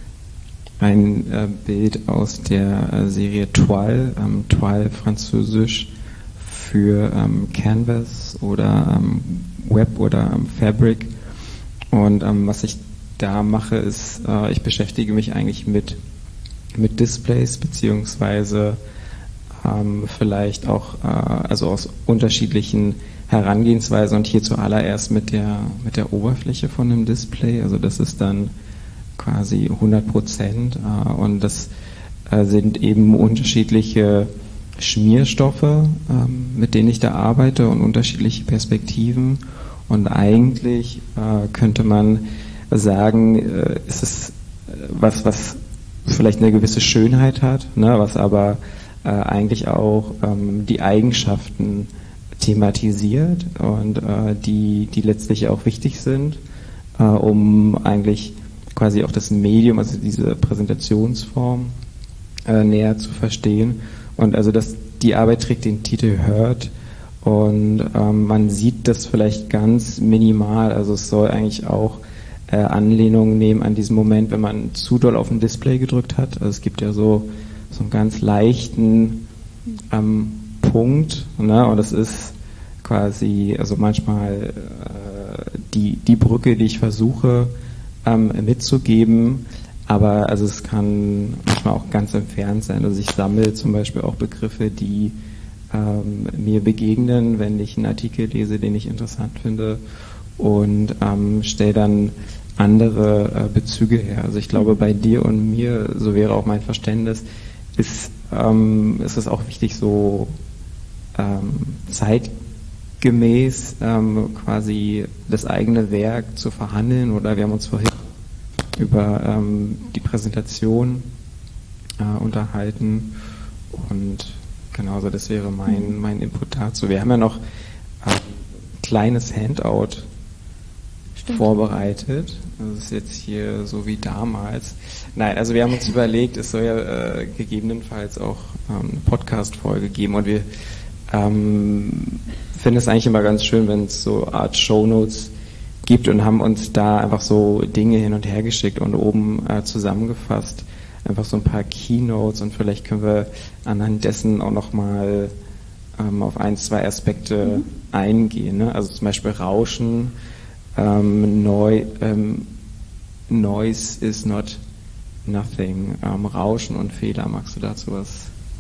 [SPEAKER 2] Bild aus der Serie Toile. Toile französisch für Canvas oder Web oder Fabric. Und was ich da mache, ist, ich beschäftige mich eigentlich mit Displays, beziehungsweise vielleicht auch also aus unterschiedlichen Herangehensweisen und hier zuallererst mit der Oberfläche von einem Display. Also das ist dann quasi 100% und das sind eben unterschiedliche Schmierstoffe, mit denen ich da arbeite und unterschiedliche Perspektiven. Und eigentlich könnte man sagen, ist es was vielleicht eine gewisse Schönheit hat, ne, was aber eigentlich auch die Eigenschaften thematisiert und die letztlich auch wichtig sind, um eigentlich quasi auch das Medium, also diese Präsentationsform näher zu verstehen. Und also die Arbeit trägt den Titel Hurt und man sieht das vielleicht ganz minimal, also es soll eigentlich auch Anlehnung nehmen an diesen Moment, wenn man zu doll auf ein Display gedrückt hat. Also es gibt ja so einen ganz leichten Punkt, ne? Und das ist quasi, also manchmal die Brücke, die ich versuche mitzugeben, aber also es kann manchmal auch ganz entfernt sein. Also ich sammle zum Beispiel auch Begriffe, die mir begegnen, wenn ich einen Artikel lese, den ich interessant finde, und stelle dann andere Bezüge her. Also ich glaube, bei dir und mir, so wäre auch mein Verständnis, ist es auch wichtig, so zeitgemäß quasi das eigene Werk zu verhandeln, oder wir haben uns vorhin über die Präsentation unterhalten und genauso, das wäre mein Input dazu. Wir haben ja noch ein kleines Handout vorbereitet. Das ist jetzt hier so wie damals. Nein, also wir haben uns überlegt, es soll ja gegebenenfalls auch eine Podcast-Folge geben, und wir finden es eigentlich immer ganz schön, wenn es so Art Shownotes gibt, und haben uns da einfach so Dinge hin und her geschickt und oben zusammengefasst, einfach so ein paar Keynotes, und vielleicht können wir anhand dessen auch nochmal auf 1, 2 Aspekte eingehen. Ne? Also zum Beispiel Rauschen, Noise is not nothing, Rauschen und Fehler. Magst du dazu was?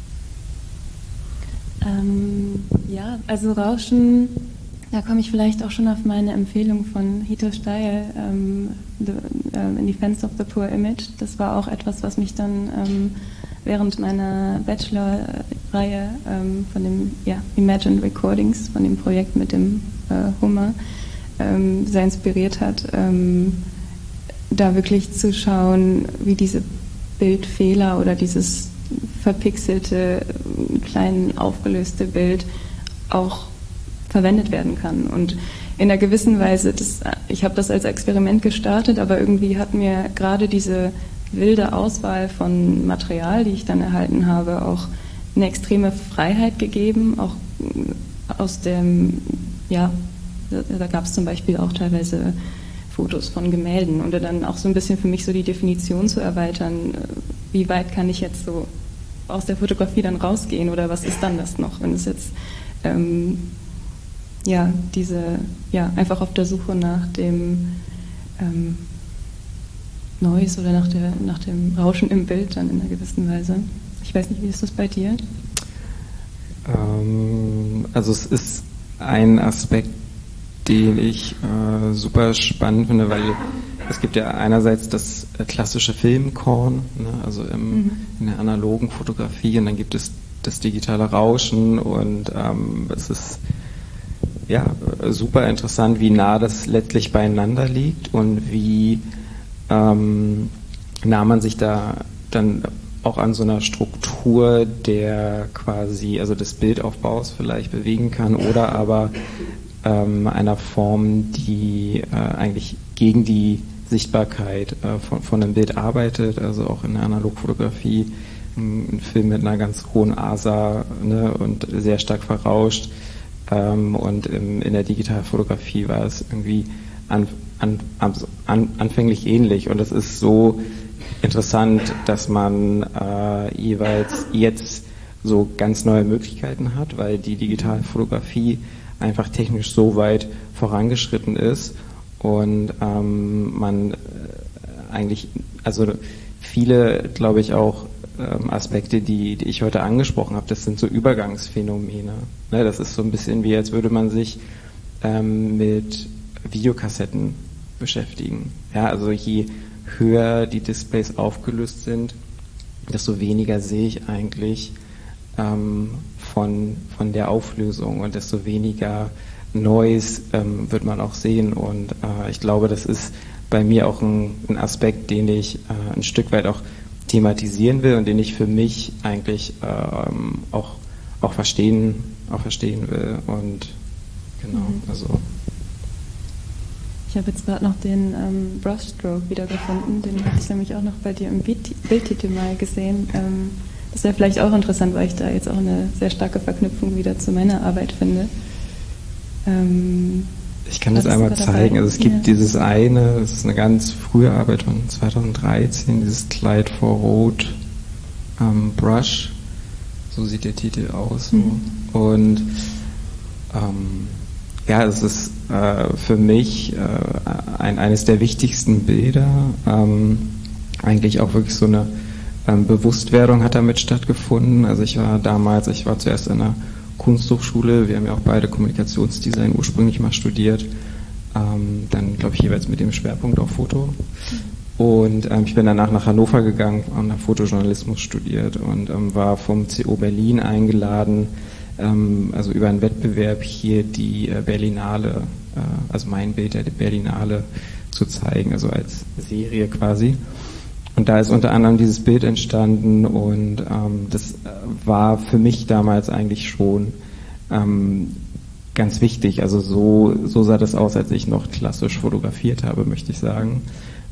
[SPEAKER 3] Ja, also Rauschen, da komme ich vielleicht auch schon auf meine Empfehlung von Hito Steyl, In Defense of the Poor Image. Das war auch etwas, was mich dann während meiner Bachelor-Reihe von dem Imagined Recordings, von dem Projekt mit dem Hummer, sehr inspiriert hat, da wirklich zu schauen, wie diese Bildfehler oder dieses verpixelte, klein aufgelöste Bild auch verwendet werden kann. Und in einer gewissen Weise, ich habe das als Experiment gestartet, aber irgendwie hat mir gerade diese wilde Auswahl von Material, die ich dann erhalten habe, auch eine extreme Freiheit gegeben, auch aus dem, da gab es zum Beispiel auch teilweise Fotos von Gemälden und dann auch so ein bisschen für mich so die Definition zu erweitern, wie weit kann ich jetzt so aus der Fotografie dann rausgehen oder was ist dann das noch, wenn es jetzt einfach auf der Suche nach dem Noise oder nach dem Rauschen im Bild dann in einer gewissen Weise. Ich weiß nicht, wie ist das bei dir?
[SPEAKER 2] Also es ist ein Aspekt, den ich super spannend finde, weil es gibt ja einerseits das klassische Filmkorn, ne, also in der analogen Fotografie, und dann gibt es das digitale Rauschen, und es ist super interessant, wie nah das letztlich beieinander liegt und wie nah man sich da dann auch an so einer Struktur der quasi, also des Bildaufbaus vielleicht bewegen kann, oder aber einer Form, die eigentlich gegen die Sichtbarkeit von einem Bild arbeitet, also auch in der Analogfotografie ein Film mit einer ganz hohen ASA, ne, und sehr stark verrauscht, und in der Digitalfotografie war es irgendwie anfänglich ähnlich, und es ist so interessant, dass man jeweils jetzt so ganz neue Möglichkeiten hat, weil die Digitalfotografie einfach technisch so weit vorangeschritten ist und man eigentlich, also viele, glaube ich, auch Aspekte, die ich heute angesprochen habe, das sind so Übergangsphänomene. Ne, das ist so ein bisschen wie, als würde man sich mit Videokassetten beschäftigen. Ja, also je höher die Displays aufgelöst sind, desto weniger sehe ich eigentlich von der Auflösung, und desto weniger Noise wird man auch sehen, und ich glaube, das ist bei mir auch ein Aspekt, den ich ein Stück weit auch thematisieren will und den ich für mich eigentlich auch verstehen will, und genau, also.
[SPEAKER 3] Ich habe jetzt gerade noch den Brushstroke wiedergefunden, den hatte ich nämlich auch noch bei dir im Bildtitel mal gesehen. Das wäre vielleicht auch interessant, weil ich da jetzt auch eine sehr starke Verknüpfung wieder zu meiner Arbeit finde.
[SPEAKER 2] Ich kann das einmal zeigen. Also es gibt dieses eine, das ist eine ganz frühe Arbeit von 2013, dieses Clyde for Road Brush. So sieht der Titel aus. Und es ist für mich eines der wichtigsten Bilder. Eigentlich auch wirklich so eine Bewusstwerdung hat damit stattgefunden. Also ich war zuerst an der Kunsthochschule, wir haben ja auch beide Kommunikationsdesign ursprünglich mal studiert, dann glaube ich jeweils mit dem Schwerpunkt auf Foto, und ich bin danach nach Hannover gegangen und habe Fotojournalismus studiert und war vom CO Berlin eingeladen, also über einen Wettbewerb hier die Berlinale, also mein Bild der Berlinale zu zeigen, also als Serie quasi. Und da ist unter anderem dieses Bild entstanden, und das war für mich damals eigentlich schon ganz wichtig. Also so sah das aus, als ich noch klassisch fotografiert habe, möchte ich sagen.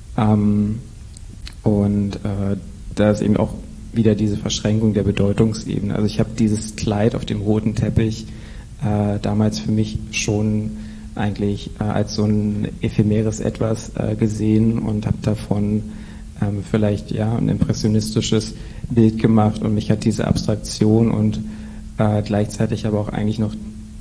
[SPEAKER 2] Da ist eben auch wieder diese Verschränkung der Bedeutungsebene. Also ich habe dieses Kleid auf dem roten Teppich damals für mich schon eigentlich als so ein ephemeres Etwas gesehen und habe davon vielleicht ein impressionistisches Bild gemacht, und mich hat diese Abstraktion und gleichzeitig aber auch eigentlich noch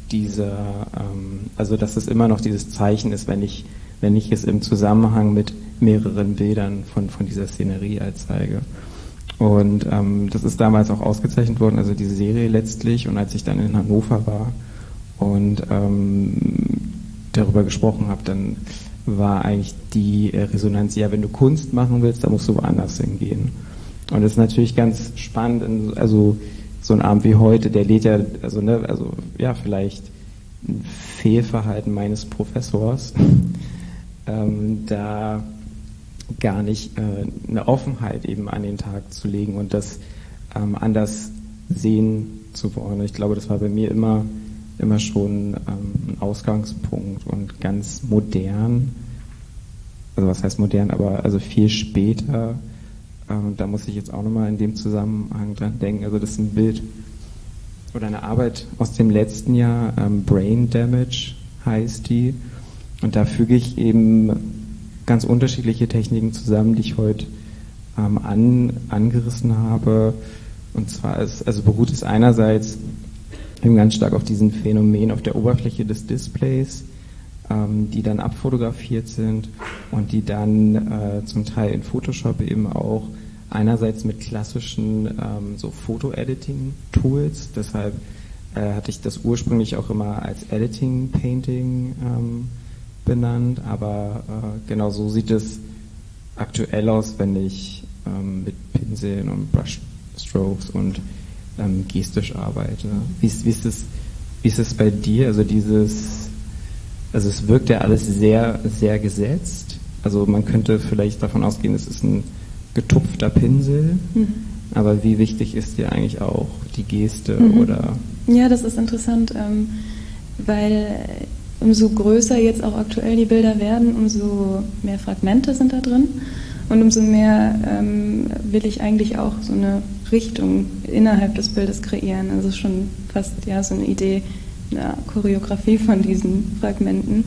[SPEAKER 2] also dass es immer noch dieses Zeichen ist, wenn ich es im Zusammenhang mit mehreren Bildern von dieser Szenerie halt zeige. Und das ist damals auch ausgezeichnet worden, also diese Serie letztlich. Und als ich dann in Hannover war und darüber gesprochen habe, dann war eigentlich die Resonanz, ja, wenn du Kunst machen willst, dann musst du woanders hingehen. Und das ist natürlich ganz spannend, also so ein Abend wie heute, der lädt ja, vielleicht ein Fehlverhalten meines Professors, da gar nicht eine Offenheit eben an den Tag zu legen und das anders sehen zu wollen. Ich glaube, das war bei mir immer schon ein Ausgangspunkt und ganz modern, also was heißt modern, aber also viel später. Da muss ich jetzt auch nochmal in dem Zusammenhang dran denken. Also das ist ein Bild oder eine Arbeit aus dem letzten Jahr, Brain Damage heißt die. Und da füge ich eben ganz unterschiedliche Techniken zusammen, die ich heute angerissen habe. Und zwar beruht es einerseits eben ganz stark auf diesen Phänomen auf der Oberfläche des Displays, die dann abfotografiert sind und die dann zum Teil in Photoshop eben auch einerseits mit klassischen so Foto-Editing-Tools, deshalb hatte ich das ursprünglich auch immer als Editing-Painting benannt, aber genau so sieht es aktuell aus, wenn ich mit Pinseln und Brushstrokes und gestisch arbeite. Wie ist es bei dir? Also es wirkt ja alles sehr, sehr gesetzt. Also man könnte vielleicht davon ausgehen, es ist ein getupfter Pinsel. Aber wie wichtig ist dir eigentlich auch die Geste oder?
[SPEAKER 3] Ja, das ist interessant, weil umso größer jetzt auch aktuell die Bilder werden, umso mehr Fragmente sind da drin und umso mehr will ich eigentlich auch so eine Richtung innerhalb des Bildes kreieren. Also schon fast so eine Idee, eine Choreografie von diesen Fragmenten.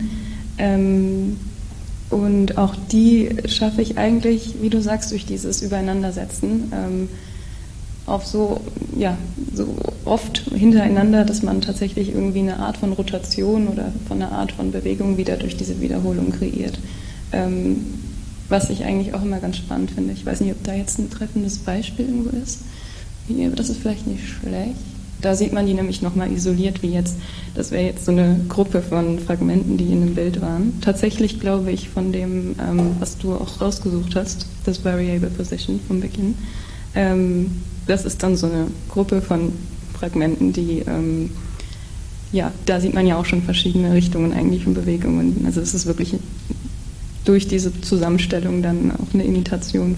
[SPEAKER 3] Und auch die schaffe ich eigentlich, wie du sagst, durch dieses Übereinandersetzen auf so oft hintereinander, dass man tatsächlich irgendwie eine Art von Rotation oder von einer Art von Bewegung wieder durch diese Wiederholung kreiert. Was ich eigentlich auch immer ganz spannend finde. Ich weiß nicht, ob da jetzt ein treffendes Beispiel irgendwo ist. Das ist vielleicht nicht schlecht. Da sieht man die nämlich nochmal isoliert, wie jetzt, das wäre jetzt so eine Gruppe von Fragmenten, die in einem Bild waren. Tatsächlich glaube ich von dem, was du auch rausgesucht hast, das Variable Position vom Beginn, das ist dann so eine Gruppe von Fragmenten, die, da sieht man ja auch schon verschiedene Richtungen eigentlich und Bewegungen. Also es ist wirklich durch diese Zusammenstellung dann auch eine Imitation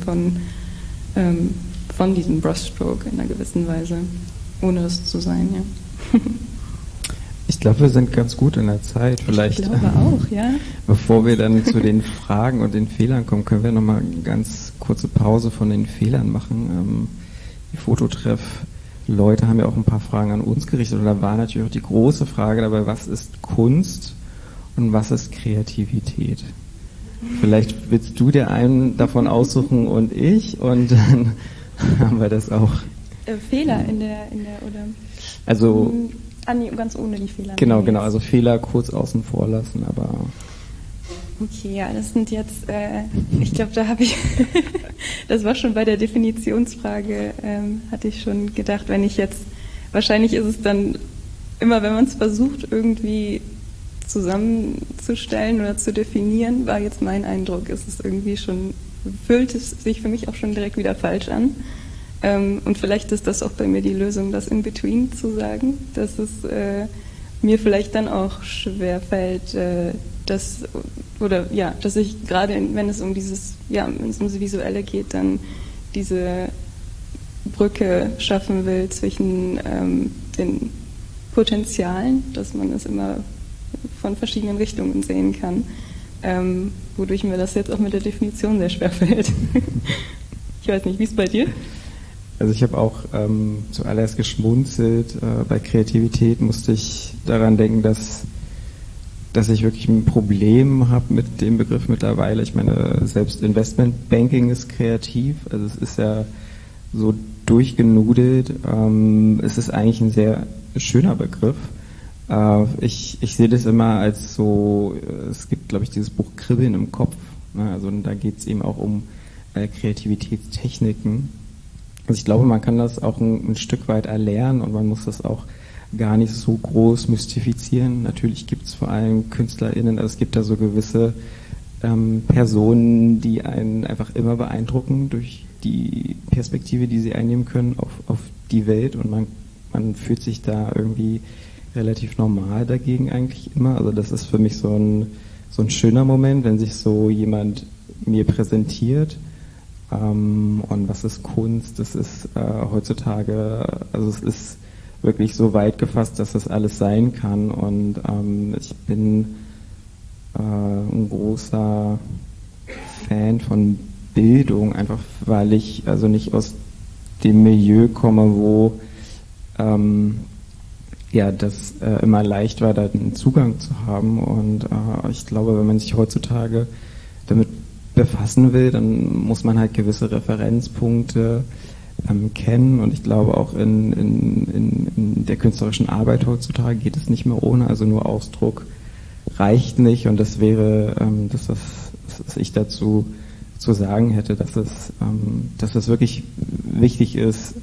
[SPEAKER 3] von diesem Brushstroke in einer gewissen Weise. Ohne es zu sein, ja.
[SPEAKER 2] Ich glaube, wir sind ganz gut in der Zeit. Vielleicht,
[SPEAKER 3] ich glaube auch, ja.
[SPEAKER 2] Bevor wir dann zu den Fragen und den Fehlern kommen, können wir nochmal eine ganz kurze Pause von den Fehlern machen. Die Fototreff-Leute haben ja auch ein paar Fragen an uns gerichtet. Und da war natürlich auch die große Frage dabei, was ist Kunst und was ist Kreativität? Vielleicht willst du dir einen davon aussuchen und ich, und dann haben wir das auch.
[SPEAKER 3] Fehler in der oder?
[SPEAKER 2] Also
[SPEAKER 3] nee, ganz ohne die Fehler.
[SPEAKER 2] Genau, also Fehler kurz außen vor lassen, aber.
[SPEAKER 3] Okay, ja, das sind jetzt, ich glaube, da habe ich, das war schon bei der Definitionsfrage, hatte ich schon gedacht, wahrscheinlich ist es dann immer, wenn man es versucht, irgendwie zusammenzustellen oder zu definieren, war jetzt mein Eindruck, ist es irgendwie schon, fühlt es sich für mich auch schon direkt wieder falsch an. Und vielleicht ist das auch bei mir die Lösung, das In-Between zu sagen, dass es mir vielleicht dann auch schwer fällt, dass ich gerade, wenn es um wenn es ums Visuelle geht, dann diese Brücke schaffen will zwischen den Potenzialen, dass man es immer von verschiedenen Richtungen sehen kann, wodurch mir das jetzt auch mit der Definition sehr schwer fällt. Ich weiß nicht, wie ist es bei dir?
[SPEAKER 2] Also ich habe auch zuallererst geschmunzelt. Bei Kreativität musste ich daran denken, dass ich wirklich ein Problem habe mit dem Begriff mittlerweile. Ich meine, selbst Investmentbanking ist kreativ. Also es ist ja so durchgenudelt. Es ist eigentlich ein sehr schöner Begriff. Ich sehe das immer als so, es gibt, glaube ich, dieses Buch Kribbeln im Kopf. Ne? Also da geht es eben auch um Kreativitätstechniken. Also ich glaube, man kann das auch ein Stück weit erlernen und man muss das auch gar nicht so groß mystifizieren. Natürlich gibt es vor allem KünstlerInnen, also es gibt da so gewisse Personen, die einen einfach immer beeindrucken durch die Perspektive, die sie einnehmen können auf die Welt, und man fühlt sich da irgendwie relativ normal dagegen eigentlich immer. Also das ist für mich so ein schöner Moment, wenn sich so jemand mir präsentiert. Und was ist Kunst? Das ist heutzutage, also es ist wirklich so weit gefasst, dass das alles sein kann, und ich bin ein großer Fan von Bildung, einfach weil ich also nicht aus dem Milieu komme, wo das immer leicht war, da einen Zugang zu haben, und ich glaube, wenn man sich heutzutage damit befassen will, dann muss man halt gewisse Referenzpunkte kennen, und ich glaube auch in der künstlerischen Arbeit heutzutage geht es nicht mehr ohne, also nur Ausdruck reicht nicht, und das wäre das, was ich dazu zu sagen hätte, dass es wirklich wichtig ist,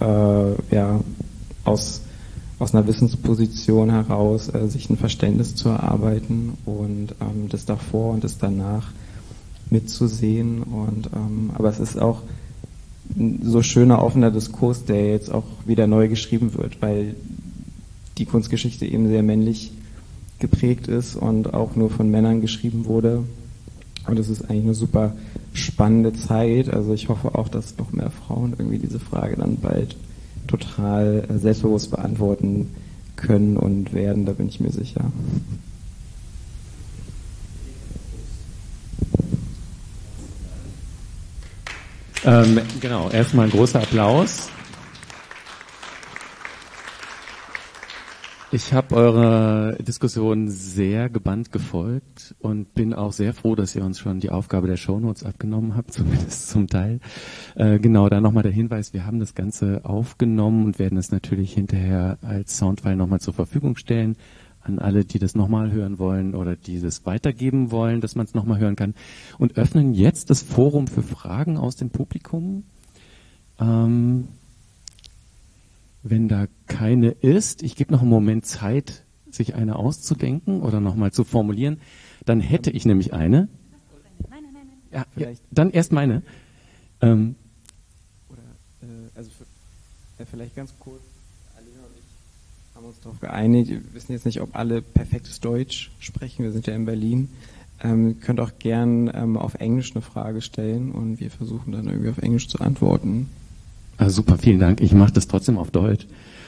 [SPEAKER 2] aus einer Wissensposition heraus sich ein Verständnis zu erarbeiten und das davor und das danach mitzusehen, und aber es ist auch ein so schöner offener Diskurs, der jetzt auch wieder neu geschrieben wird, weil die Kunstgeschichte eben sehr männlich geprägt ist und auch nur von Männern geschrieben wurde, und es ist eigentlich eine super spannende Zeit. Also ich hoffe auch, dass noch mehr Frauen irgendwie diese Frage dann bald total selbstbewusst beantworten können und werden, da bin ich mir sicher.
[SPEAKER 1] Genau, erstmal ein großer Applaus. Ich habe eure Diskussion sehr gebannt gefolgt und bin auch sehr froh, dass ihr uns schon die Aufgabe der Shownotes abgenommen habt, zumindest zum Teil. Genau, da nochmal der Hinweis, wir haben das Ganze aufgenommen und werden es natürlich hinterher als Soundfile nochmal zur Verfügung stellen an alle, die das nochmal hören wollen oder die das weitergeben wollen, dass man es nochmal hören kann. Und öffnen jetzt das Forum für Fragen aus dem Publikum. Wenn da keine ist, ich gebe noch einen Moment Zeit, sich eine auszudenken oder nochmal zu formulieren, dann hätte ich nämlich eine. Nein. Ja, dann erst meine.
[SPEAKER 2] Vielleicht ganz kurz, Alina und ich haben uns darauf geeinigt, wir wissen jetzt nicht, ob alle perfektes Deutsch sprechen, wir sind ja in Berlin. Ihr könnt auch gern auf Englisch eine Frage stellen und wir versuchen dann irgendwie auf Englisch zu antworten.
[SPEAKER 1] Super, vielen Dank. Ich mache das trotzdem auf Deutsch.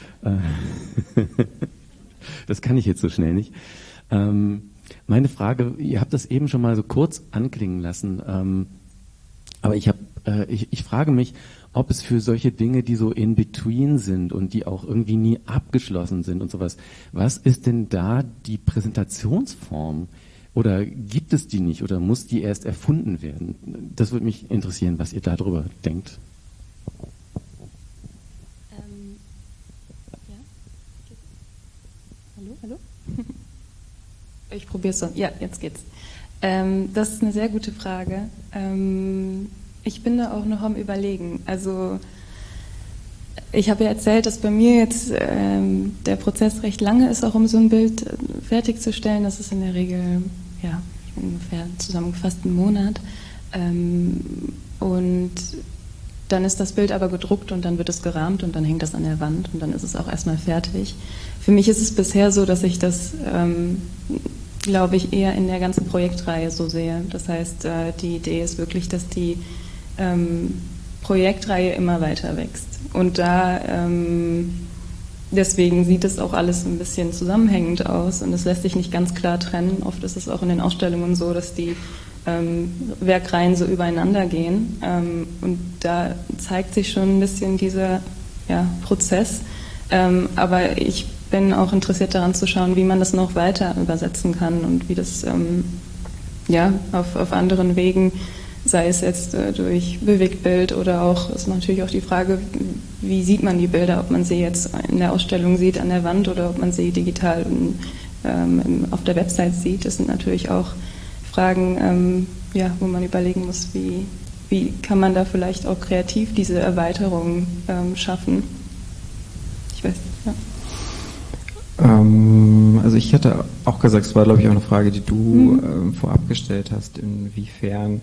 [SPEAKER 1] Das kann ich jetzt so schnell nicht. Meine Frage, ihr habt das eben schon mal so kurz anklingen lassen, aber ich frage mich, ob es für solche Dinge, die so in between sind und die auch irgendwie nie abgeschlossen sind und sowas, was ist denn da die Präsentationsform? Oder gibt es die nicht oder muss die erst erfunden werden? Das würde mich interessieren, was ihr darüber denkt.
[SPEAKER 3] Hallo? Ich probiere es so. Ja, jetzt geht's. Das ist eine sehr gute Frage. Ich bin da auch noch am Überlegen. Also ich habe ja erzählt, dass bei mir jetzt der Prozess recht lange ist, auch um so ein Bild fertigzustellen. Das ist in der Regel ungefähr zusammengefasst einen Monat. Und dann ist das Bild aber gedruckt und dann wird es gerahmt und dann hängt das an der Wand und dann ist es auch erstmal fertig. Für mich ist es bisher so, dass ich das, glaube ich, eher in der ganzen Projektreihe so sehe. Das heißt, die Idee ist wirklich, dass die Projektreihe immer weiter wächst. Und da, deswegen sieht es auch alles ein bisschen zusammenhängend aus und es lässt sich nicht ganz klar trennen. Oft ist es auch in den Ausstellungen so, dass die Werkreihen so übereinander gehen. Und da zeigt sich schon ein bisschen dieser Prozess. Aber ich bin auch interessiert daran zu schauen, wie man das noch weiter übersetzen kann und wie das auf anderen Wegen sei es jetzt durch Bewegtbild oder auch, ist natürlich auch die Frage, wie sieht man die Bilder, ob man sie jetzt in der Ausstellung sieht an der Wand oder ob man sie digital auf der Website sieht. Das sind natürlich auch Fragen, wo man überlegen muss, wie kann man da vielleicht auch kreativ diese Erweiterung schaffen. Ich weiß nicht, ja.
[SPEAKER 2] Also ich hatte auch gesagt, es war glaube ich auch eine Frage, die du vorab gestellt hast, inwiefern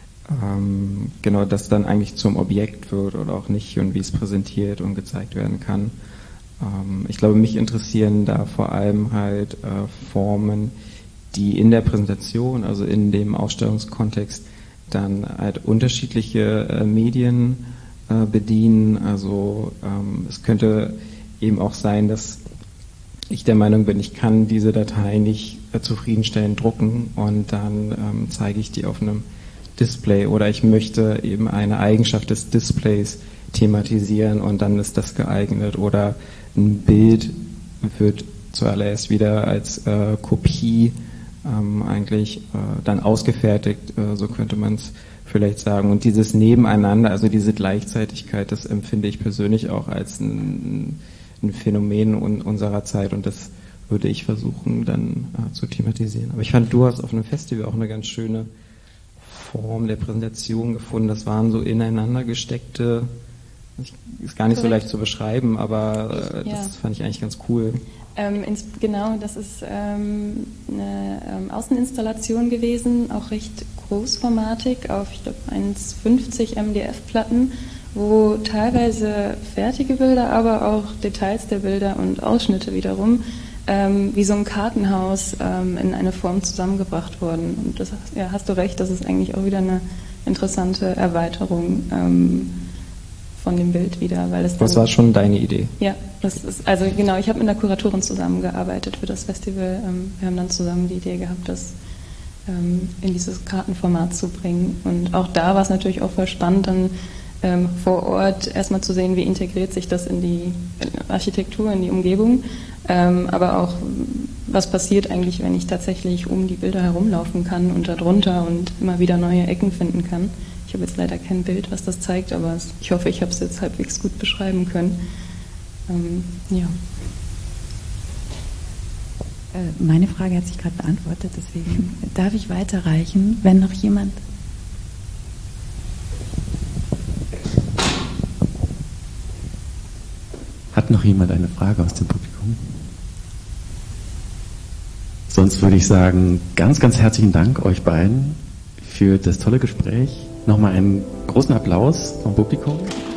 [SPEAKER 2] genau das dann eigentlich zum Objekt wird oder auch nicht und wie es präsentiert und gezeigt werden kann. Ich glaube, mich interessieren da vor allem halt Formen, die in der Präsentation, also in dem Ausstellungskontext, dann halt unterschiedliche Medien bedienen. Also es könnte eben auch sein, dass ich der Meinung bin, ich kann diese Datei nicht zufriedenstellend drucken und dann zeige ich die auf einem Display oder ich möchte eben eine Eigenschaft des Displays thematisieren und dann ist das geeignet oder ein Bild wird zuallererst wieder als Kopie eigentlich dann ausgefertigt, so könnte man es vielleicht sagen. Und dieses Nebeneinander, also diese Gleichzeitigkeit, das empfinde ich persönlich auch als ein Phänomen unserer Zeit und das würde ich versuchen dann zu thematisieren. Aber ich fand, du hast auf einem Festival auch eine ganz schöne Form der Präsentation gefunden. Das waren so ineinander gesteckte, ist gar nicht so leicht zu beschreiben, aber das fand ich eigentlich ganz cool.
[SPEAKER 3] Genau, das ist eine Außeninstallation gewesen, auch recht großformatig auf, ich glaube, 1,50 MDF-Platten, wo teilweise fertige Bilder, aber auch Details der Bilder und Ausschnitte wiederum wie so ein Kartenhaus in eine Form zusammengebracht wurden. Und das hast du recht, das ist eigentlich auch wieder eine interessante Erweiterung von dem Bild wieder. Weil es
[SPEAKER 2] das war schon deine Idee?
[SPEAKER 3] Ja, das ist, also genau, ich habe mit einer Kuratorin zusammengearbeitet für das Festival. Wir haben dann zusammen die Idee gehabt, das in dieses Kartenformat zu bringen. Und auch da war es natürlich auch voll spannend, dann vor Ort erstmal zu sehen, wie integriert sich das in die Architektur, in die Umgebung, aber auch, was passiert eigentlich, wenn ich tatsächlich um die Bilder herumlaufen kann und darunter und immer wieder neue Ecken finden kann. Ich habe jetzt leider kein Bild, was das zeigt, aber ich hoffe, ich habe es jetzt halbwegs gut beschreiben können. Ja.
[SPEAKER 4] Meine Frage hat sich gerade beantwortet, deswegen darf ich weiterreichen, wenn noch jemand...
[SPEAKER 1] Hat noch jemand eine Frage aus dem Publikum? Sonst würde ich sagen, ganz, ganz herzlichen Dank euch beiden für das tolle Gespräch. Nochmal einen großen Applaus vom Publikum.